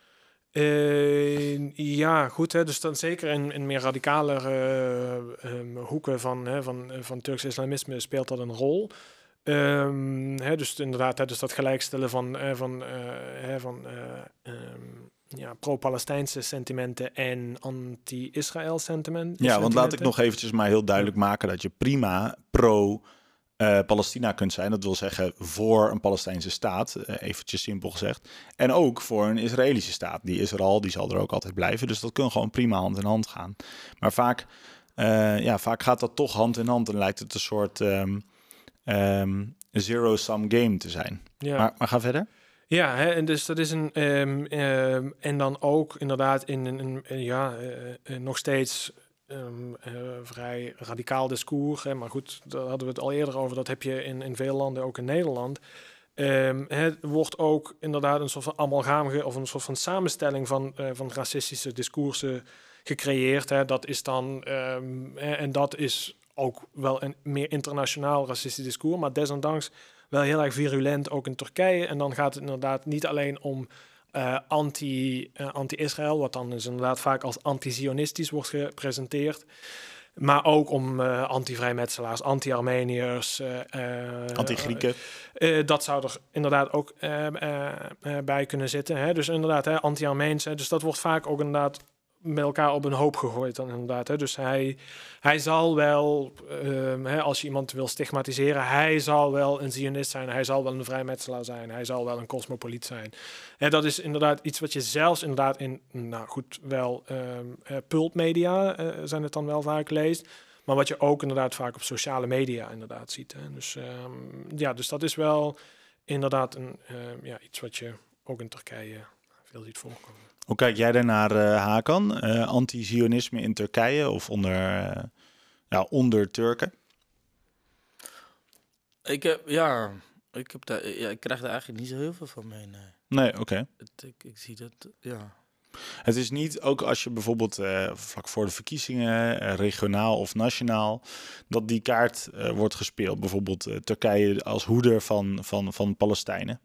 Uh, ja, goed. Hè, dus dan zeker in, in meer radicalere uh, um, hoeken van, hè, van, van Turks islamisme speelt dat een rol. Um, hè, dus inderdaad, hè, dus dat gelijkstellen van, uh, van, uh, hè, van uh, um, ja, pro-Palestijnse sentimenten en anti-Israël sentimenten. Ja, want laat ik nog eventjes maar heel duidelijk maken dat je prima pro-Palestina uh, kunt zijn. Dat wil zeggen voor een Palestijnse staat, uh, eventjes simpel gezegd. En ook voor een Israëlische staat. Die is er al, die zal er ook altijd blijven. Dus dat kan gewoon prima hand in hand gaan. Maar vaak, uh, ja, vaak gaat dat toch hand in hand en lijkt het een soort um, um, zero-sum game te zijn. Ja. Maar, maar ga verder. Ja, hè, en dus dat is een um, um, en dan ook inderdaad in een ja uh, uh, nog steeds um, uh, vrij radicaal discours. Hè, maar goed, daar hadden we het al eerder over. Dat heb je in, in veel landen, ook in Nederland. Um, het wordt ook inderdaad een soort van amalgaam ge- of een soort van samenstelling van, uh, van racistische discoursen gecreëerd. Hè. Dat is dan, um, en dat is ook wel een meer internationaal racistisch discours, maar desondanks wel heel erg virulent, ook in Turkije. En dan gaat het inderdaad niet alleen om uh, anti, uh, anti-Israël, wat dan dus inderdaad vaak als anti-Zionistisch wordt gepresenteerd. Maar ook om uh, anti-vrijmetselaars, anti-Armeniërs. Uh, uh, Anti-Grieken. Uh, uh, dat zou er inderdaad ook uh, uh, uh, bij kunnen zitten. Hè? Dus inderdaad, hè, anti-Armeens. Hè? Dus dat wordt vaak ook inderdaad met elkaar op een hoop gegooid dan inderdaad. Hè? Dus hij, hij zal wel, uh, hè, als je iemand wil stigmatiseren, hij zal wel een Zionist zijn, hij zal wel een vrijmetselaar zijn, hij zal wel een cosmopoliet zijn. En dat is inderdaad iets wat je zelfs inderdaad in, nou goed, wel um, uh, pulpmedia uh, zijn het dan wel vaak leest, maar wat je ook inderdaad vaak op sociale media inderdaad ziet. Hè? Dus um, ja, dus dat is wel inderdaad een, uh, ja, iets wat je ook in Turkije veel ziet voorkomen. Hoe kijk jij daarnaar, uh, Hakan? Uh, anti-Zionisme in Turkije of onder, uh, ja, onder Turken? Ik heb, ja, ik, heb daar, ja, ik krijg daar eigenlijk niet zo heel veel van mee, nee. Nee, oké. Okay. Ik, ik zie dat, ja. Het is niet, ook als je bijvoorbeeld uh, vlak voor de verkiezingen, uh, regionaal of nationaal, dat die kaart uh, wordt gespeeld. Bijvoorbeeld uh, Turkije als hoeder van, van, van Palestijnen.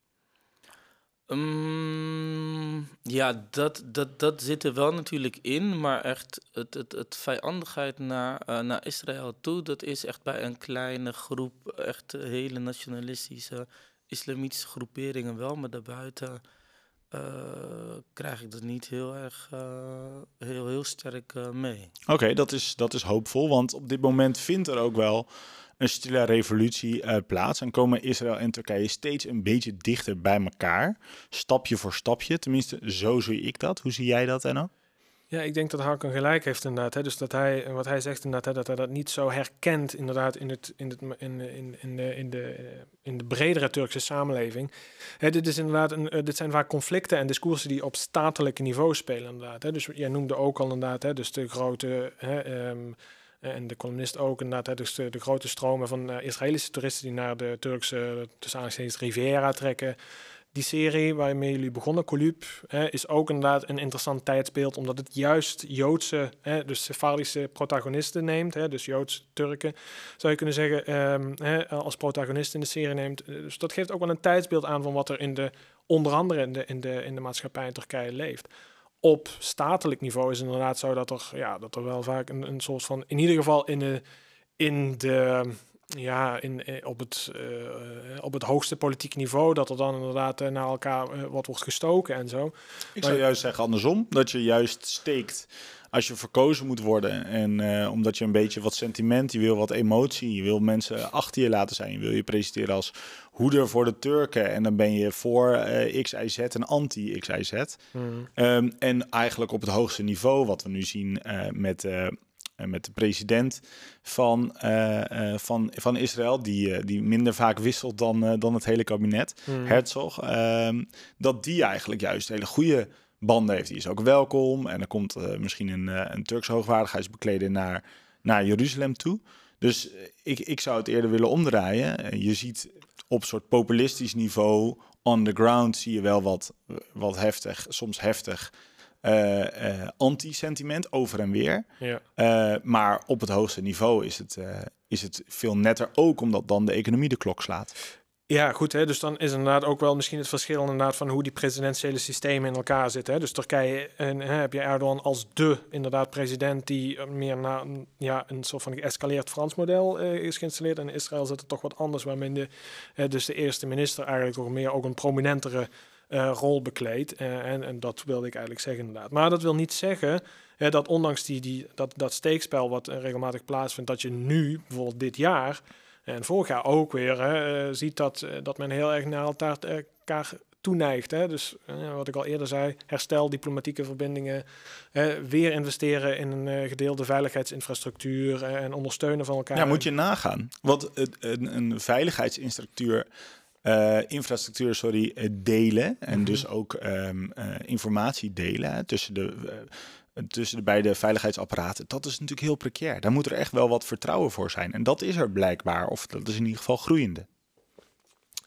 Um, ja, dat, dat, dat zit er wel natuurlijk in, maar echt het, het, het vijandigheid naar, uh, naar Israël toe, dat is echt bij een kleine groep, echt hele nationalistische islamitische groeperingen wel, maar daarbuiten uh, krijg ik dat niet heel erg, uh, heel, heel sterk uh, mee. Oké, okay, dat is, dat is hoopvol, want op dit moment vindt er ook wel een stille revolutie uh, plaats en komen Israël en Turkije steeds een beetje dichter bij elkaar. Stapje voor stapje, tenminste zo zie ik dat. Hoe zie jij dat, Enno? Ja, ik denk dat Hakan gelijk heeft inderdaad. Hè. Dus dat hij, wat hij zegt inderdaad, hè, dat hij dat niet zo herkent inderdaad in, het, in, het, in, in, in, de, in, de, in de bredere Turkse samenleving. Hè, dit, is inderdaad een, uh, dit zijn vaak conflicten en discoursen die op statelijk niveau spelen inderdaad. Hè. Dus jij noemde ook al inderdaad, hè, dus de grote... Hè, um, en de columnist ook inderdaad, hè, dus de, de grote stromen van uh, Israëlische toeristen die naar de Turkse, tussen aanhalingstekens, Riviera trekken. Die serie waarmee jullie begonnen, Kulüp, hè, is ook inderdaad een interessant tijdsbeeld, omdat het juist Joodse, hè, dus Sefardische protagonisten neemt, hè, dus Joodse Turken, zou je kunnen zeggen, um, hè, als protagonist in de serie neemt. Dus dat geeft ook wel een tijdsbeeld aan van wat er in de, onder andere in de, in de, in de maatschappij in Turkije leeft. Op statelijk niveau is het inderdaad zo dat er, ja, dat er wel vaak een, een soort van, in ieder geval in de, in de ja, in, op, het, uh, op het hoogste politieke niveau, dat er dan inderdaad uh, naar elkaar uh, wat wordt gestoken en zo. Ik zou maar, juist zeggen andersom, dat je juist steekt als je verkozen moet worden en uh, omdat je een beetje wat sentiment, je wil wat emotie, je wil mensen achter je laten zijn, je wil je presenteren als hoeder voor de Turken en dan ben je voor uh, X Y Z en anti-X Y Z. Hmm. Um, en eigenlijk op het hoogste niveau, wat we nu zien uh, met... Uh, met de president van, uh, uh, van, van Israël, die, uh, die minder vaak wisselt dan, uh, dan het hele kabinet, mm. Herzog, uh, dat die eigenlijk juist hele goede banden heeft. Die is ook welkom en er komt uh, misschien een, uh, een Turkse hoogwaardigheidsbekleder naar, naar Jeruzalem toe. Dus uh, ik, ik zou het eerder willen omdraaien. Uh, je ziet op soort populistisch niveau, on the ground, zie je wel wat, wat heftig, soms heftig, Uh, uh, anti-sentiment over en weer. Ja. Uh, maar op het hoogste niveau is het, uh, is het veel netter, ook omdat dan de economie de klok slaat. Ja, goed. Hè? Dus dan is inderdaad ook wel misschien het verschil inderdaad van hoe die presidentiële systemen in elkaar zitten. Hè? Dus Turkije en hè, heb je Erdogan als de inderdaad president die meer naar ja, een soort van geëscaleerd Frans model uh, is geïnstalleerd. En in Israël zit het toch wat anders, waarmee de, uh, dus de eerste minister eigenlijk toch meer ook een prominentere Uh, rol bekleed. Uh, en, en dat wilde ik eigenlijk zeggen inderdaad. Maar dat wil niet zeggen uh, dat ondanks die, die, dat, dat steekspel wat uh, regelmatig plaatsvindt, dat je nu, bijvoorbeeld dit jaar en vorig jaar ook weer, uh, ziet dat, uh, dat men heel erg naar elkaar toeneigt. Hè? Dus uh, wat ik al eerder zei, herstel diplomatieke verbindingen, uh, weer investeren in een uh, gedeelde veiligheidsinfrastructuur uh, en ondersteunen van elkaar. Ja, moet je nagaan. Want een, een veiligheidsinfrastructuur Uh, infrastructuur, sorry, uh, delen en mm-hmm. dus ook um, uh, informatie delen hè, tussen, de, uh, tussen de beide veiligheidsapparaten. Dat is natuurlijk heel precair. Daar moet er echt wel wat vertrouwen voor zijn. En dat is er blijkbaar, of dat is in ieder geval groeiende.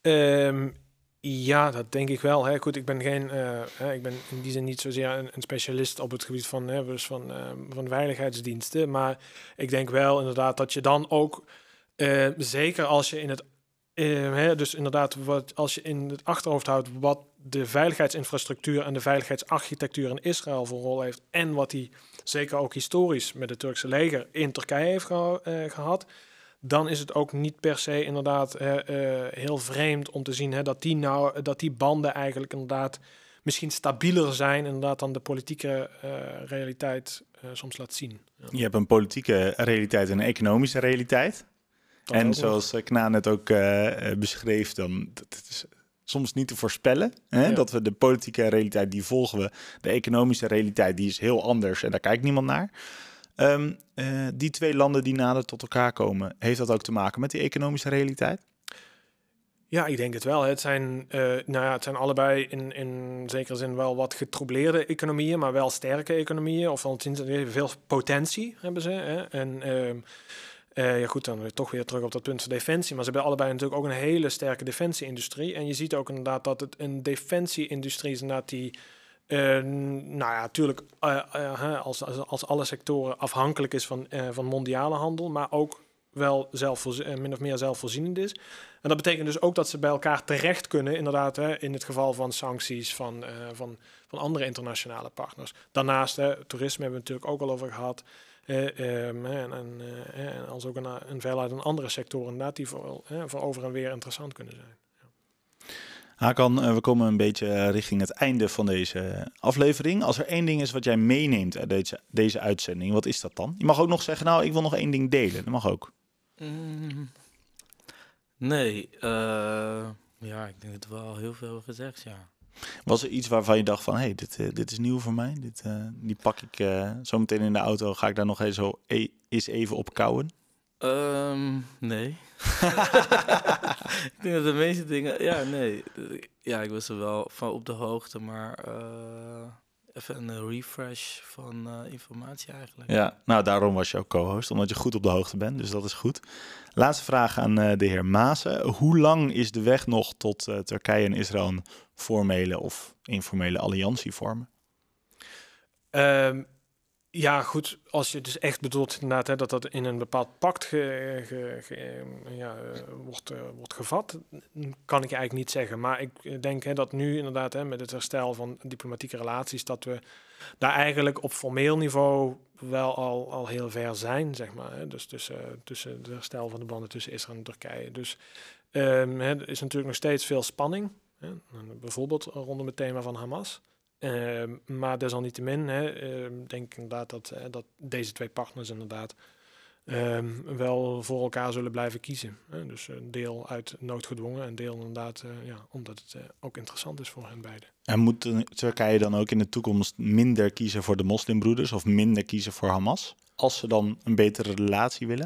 Um, ja, dat denk ik wel. Hè. Goed, ik ben geen, uh, hè, ik ben in die zin niet zozeer een, een specialist op het gebied van, hè, dus van, uh, van veiligheidsdiensten. Maar ik denk wel inderdaad dat je dan ook, uh, zeker als je in het, uh, hè, dus inderdaad, wat, als je in het achterhoofd houdt wat de veiligheidsinfrastructuur en de veiligheidsarchitectuur in Israël voor rol heeft en wat die zeker ook historisch met het Turkse leger in Turkije heeft geha- uh, gehad. Dan is het ook niet per se inderdaad uh, uh, heel vreemd om te zien hè, dat, die nou, dat die banden eigenlijk inderdaad misschien stabieler zijn inderdaad dan de politieke uh, realiteit uh, soms laat zien. Ja. Je hebt een politieke realiteit en een economische realiteit. Dat en ook zoals nog. Knaan het ook uh, beschreef, dan dat is soms niet te voorspellen. Hè? Ja. Dat we de politieke realiteit, die volgen we. De economische realiteit, die is heel anders en daar kijkt niemand naar. Um, uh, die twee landen die nader tot elkaar komen, heeft dat ook te maken met die economische realiteit? Ja, ik denk het wel. Het zijn, uh, nou ja, het zijn allebei in, in zekere zin wel wat getroubleerde economieën, maar wel sterke economieën. Of al sinds veel potentie hebben ze. Hè? En uh, uh, ja, goed, dan weer toch weer terug op dat punt van defensie. Maar ze hebben allebei natuurlijk ook een hele sterke defensie-industrie. En je ziet ook inderdaad dat het een defensie-industrie is inderdaad die Uh, nou ja, natuurlijk uh, uh, als, als, als alle sectoren afhankelijk is van, uh, van mondiale handel, maar ook wel zelfvoorzi- uh, min of meer zelfvoorzienend is. En dat betekent dus ook dat ze bij elkaar terecht kunnen, inderdaad, hè, in het geval van sancties van, uh, van, van andere internationale partners. Daarnaast, hè, toerisme hebben we het natuurlijk ook al over gehad. Uh, um, en, en, uh, en als ook een, een veelheid aan andere sectoren inderdaad, die voor, uh, voor over en weer interessant kunnen zijn. Hakan, we komen een beetje richting het einde van deze aflevering. Als er één ding is wat jij meeneemt uit deze, deze uitzending, wat is dat dan? Je mag ook nog zeggen, nou, ik wil nog één ding delen. Dat mag ook. Mm, nee, uh, ja, ik denk dat we wel heel veel gezegd, ja. Was er iets waarvan je dacht van, hé, hey, dit, uh, dit is nieuw voor mij. Dit, uh, die pak ik uh, zo meteen in de auto. Ga ik daar nog eens, zo e- eens even op kouwen? Um, nee. Ik denk dat de meeste dingen... Ja, nee. Ja, ik was er wel van op de hoogte, maar uh, even een refresh van uh, informatie eigenlijk. Ja, nou daarom was je ook co-host, omdat je goed op de hoogte bent, dus dat is goed. Laatste vraag aan uh, de heer Maassen. Hoe lang is de weg nog tot uh, Turkije en Israël een formele of informele alliantie vormen? Um, Ja, goed, als je dus echt bedoelt inderdaad hè, dat dat in een bepaald pact ge, ge, ge, ja, uh, wordt, uh, wordt gevat, kan ik je eigenlijk niet zeggen. Maar ik denk hè, dat nu inderdaad hè, met het herstel van diplomatieke relaties, dat we daar eigenlijk op formeel niveau wel al, al heel ver zijn, zeg maar. Hè. Dus tussen, tussen het herstel van de banden tussen Israël en Turkije. Dus um, hè, er is natuurlijk nog steeds veel spanning, hè, bijvoorbeeld rondom het thema van Hamas. Uh, maar desalniettemin hè, uh, denk ik inderdaad dat, uh, dat deze twee partners inderdaad uh, wel voor elkaar zullen blijven kiezen. Hè. Dus een deel uit noodgedwongen en deel inderdaad uh, ja, omdat het uh, ook interessant is voor hen beiden. En moet Turkije dan ook in de toekomst minder kiezen voor de moslimbroeders of minder kiezen voor Hamas, als ze dan een betere relatie willen?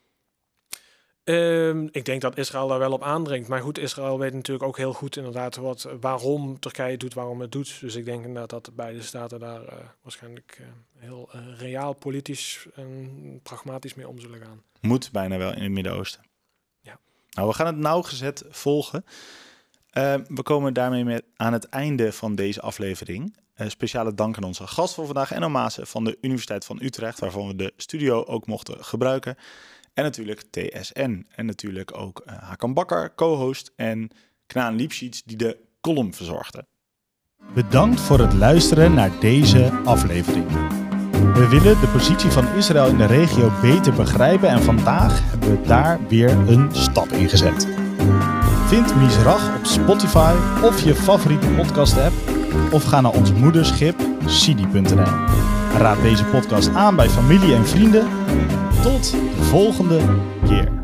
Um, ik denk dat Israël daar wel op aandringt. Maar goed, Israël weet natuurlijk ook heel goed inderdaad wat, waarom Turkije doet, waarom het doet. Dus ik denk inderdaad dat beide staten daar uh, waarschijnlijk uh, heel uh, reaal, politisch en pragmatisch mee om zullen gaan. Moet bijna wel in het Midden-Oosten. Ja. Nou, we gaan het nauwgezet volgen. Uh, we komen daarmee met aan het einde van deze aflevering. Uh, speciale dank aan onze gast voor vandaag, Enno Maassen van de Universiteit van Utrecht, waarvan we de studio ook mochten gebruiken. En natuurlijk T S N. En natuurlijk ook uh, Hakan Bakker, co-host. En Knaan Liepschiets, die de column verzorgde. Bedankt voor het luisteren naar deze aflevering. We willen de positie van Israël in de regio beter begrijpen. En vandaag hebben we daar weer een stap in gezet. Vind Misrach op Spotify of je favoriete podcast app. Of ga naar ons moederschip sidi punt n l. Raad deze podcast aan bij familie en vrienden. Tot de volgende keer.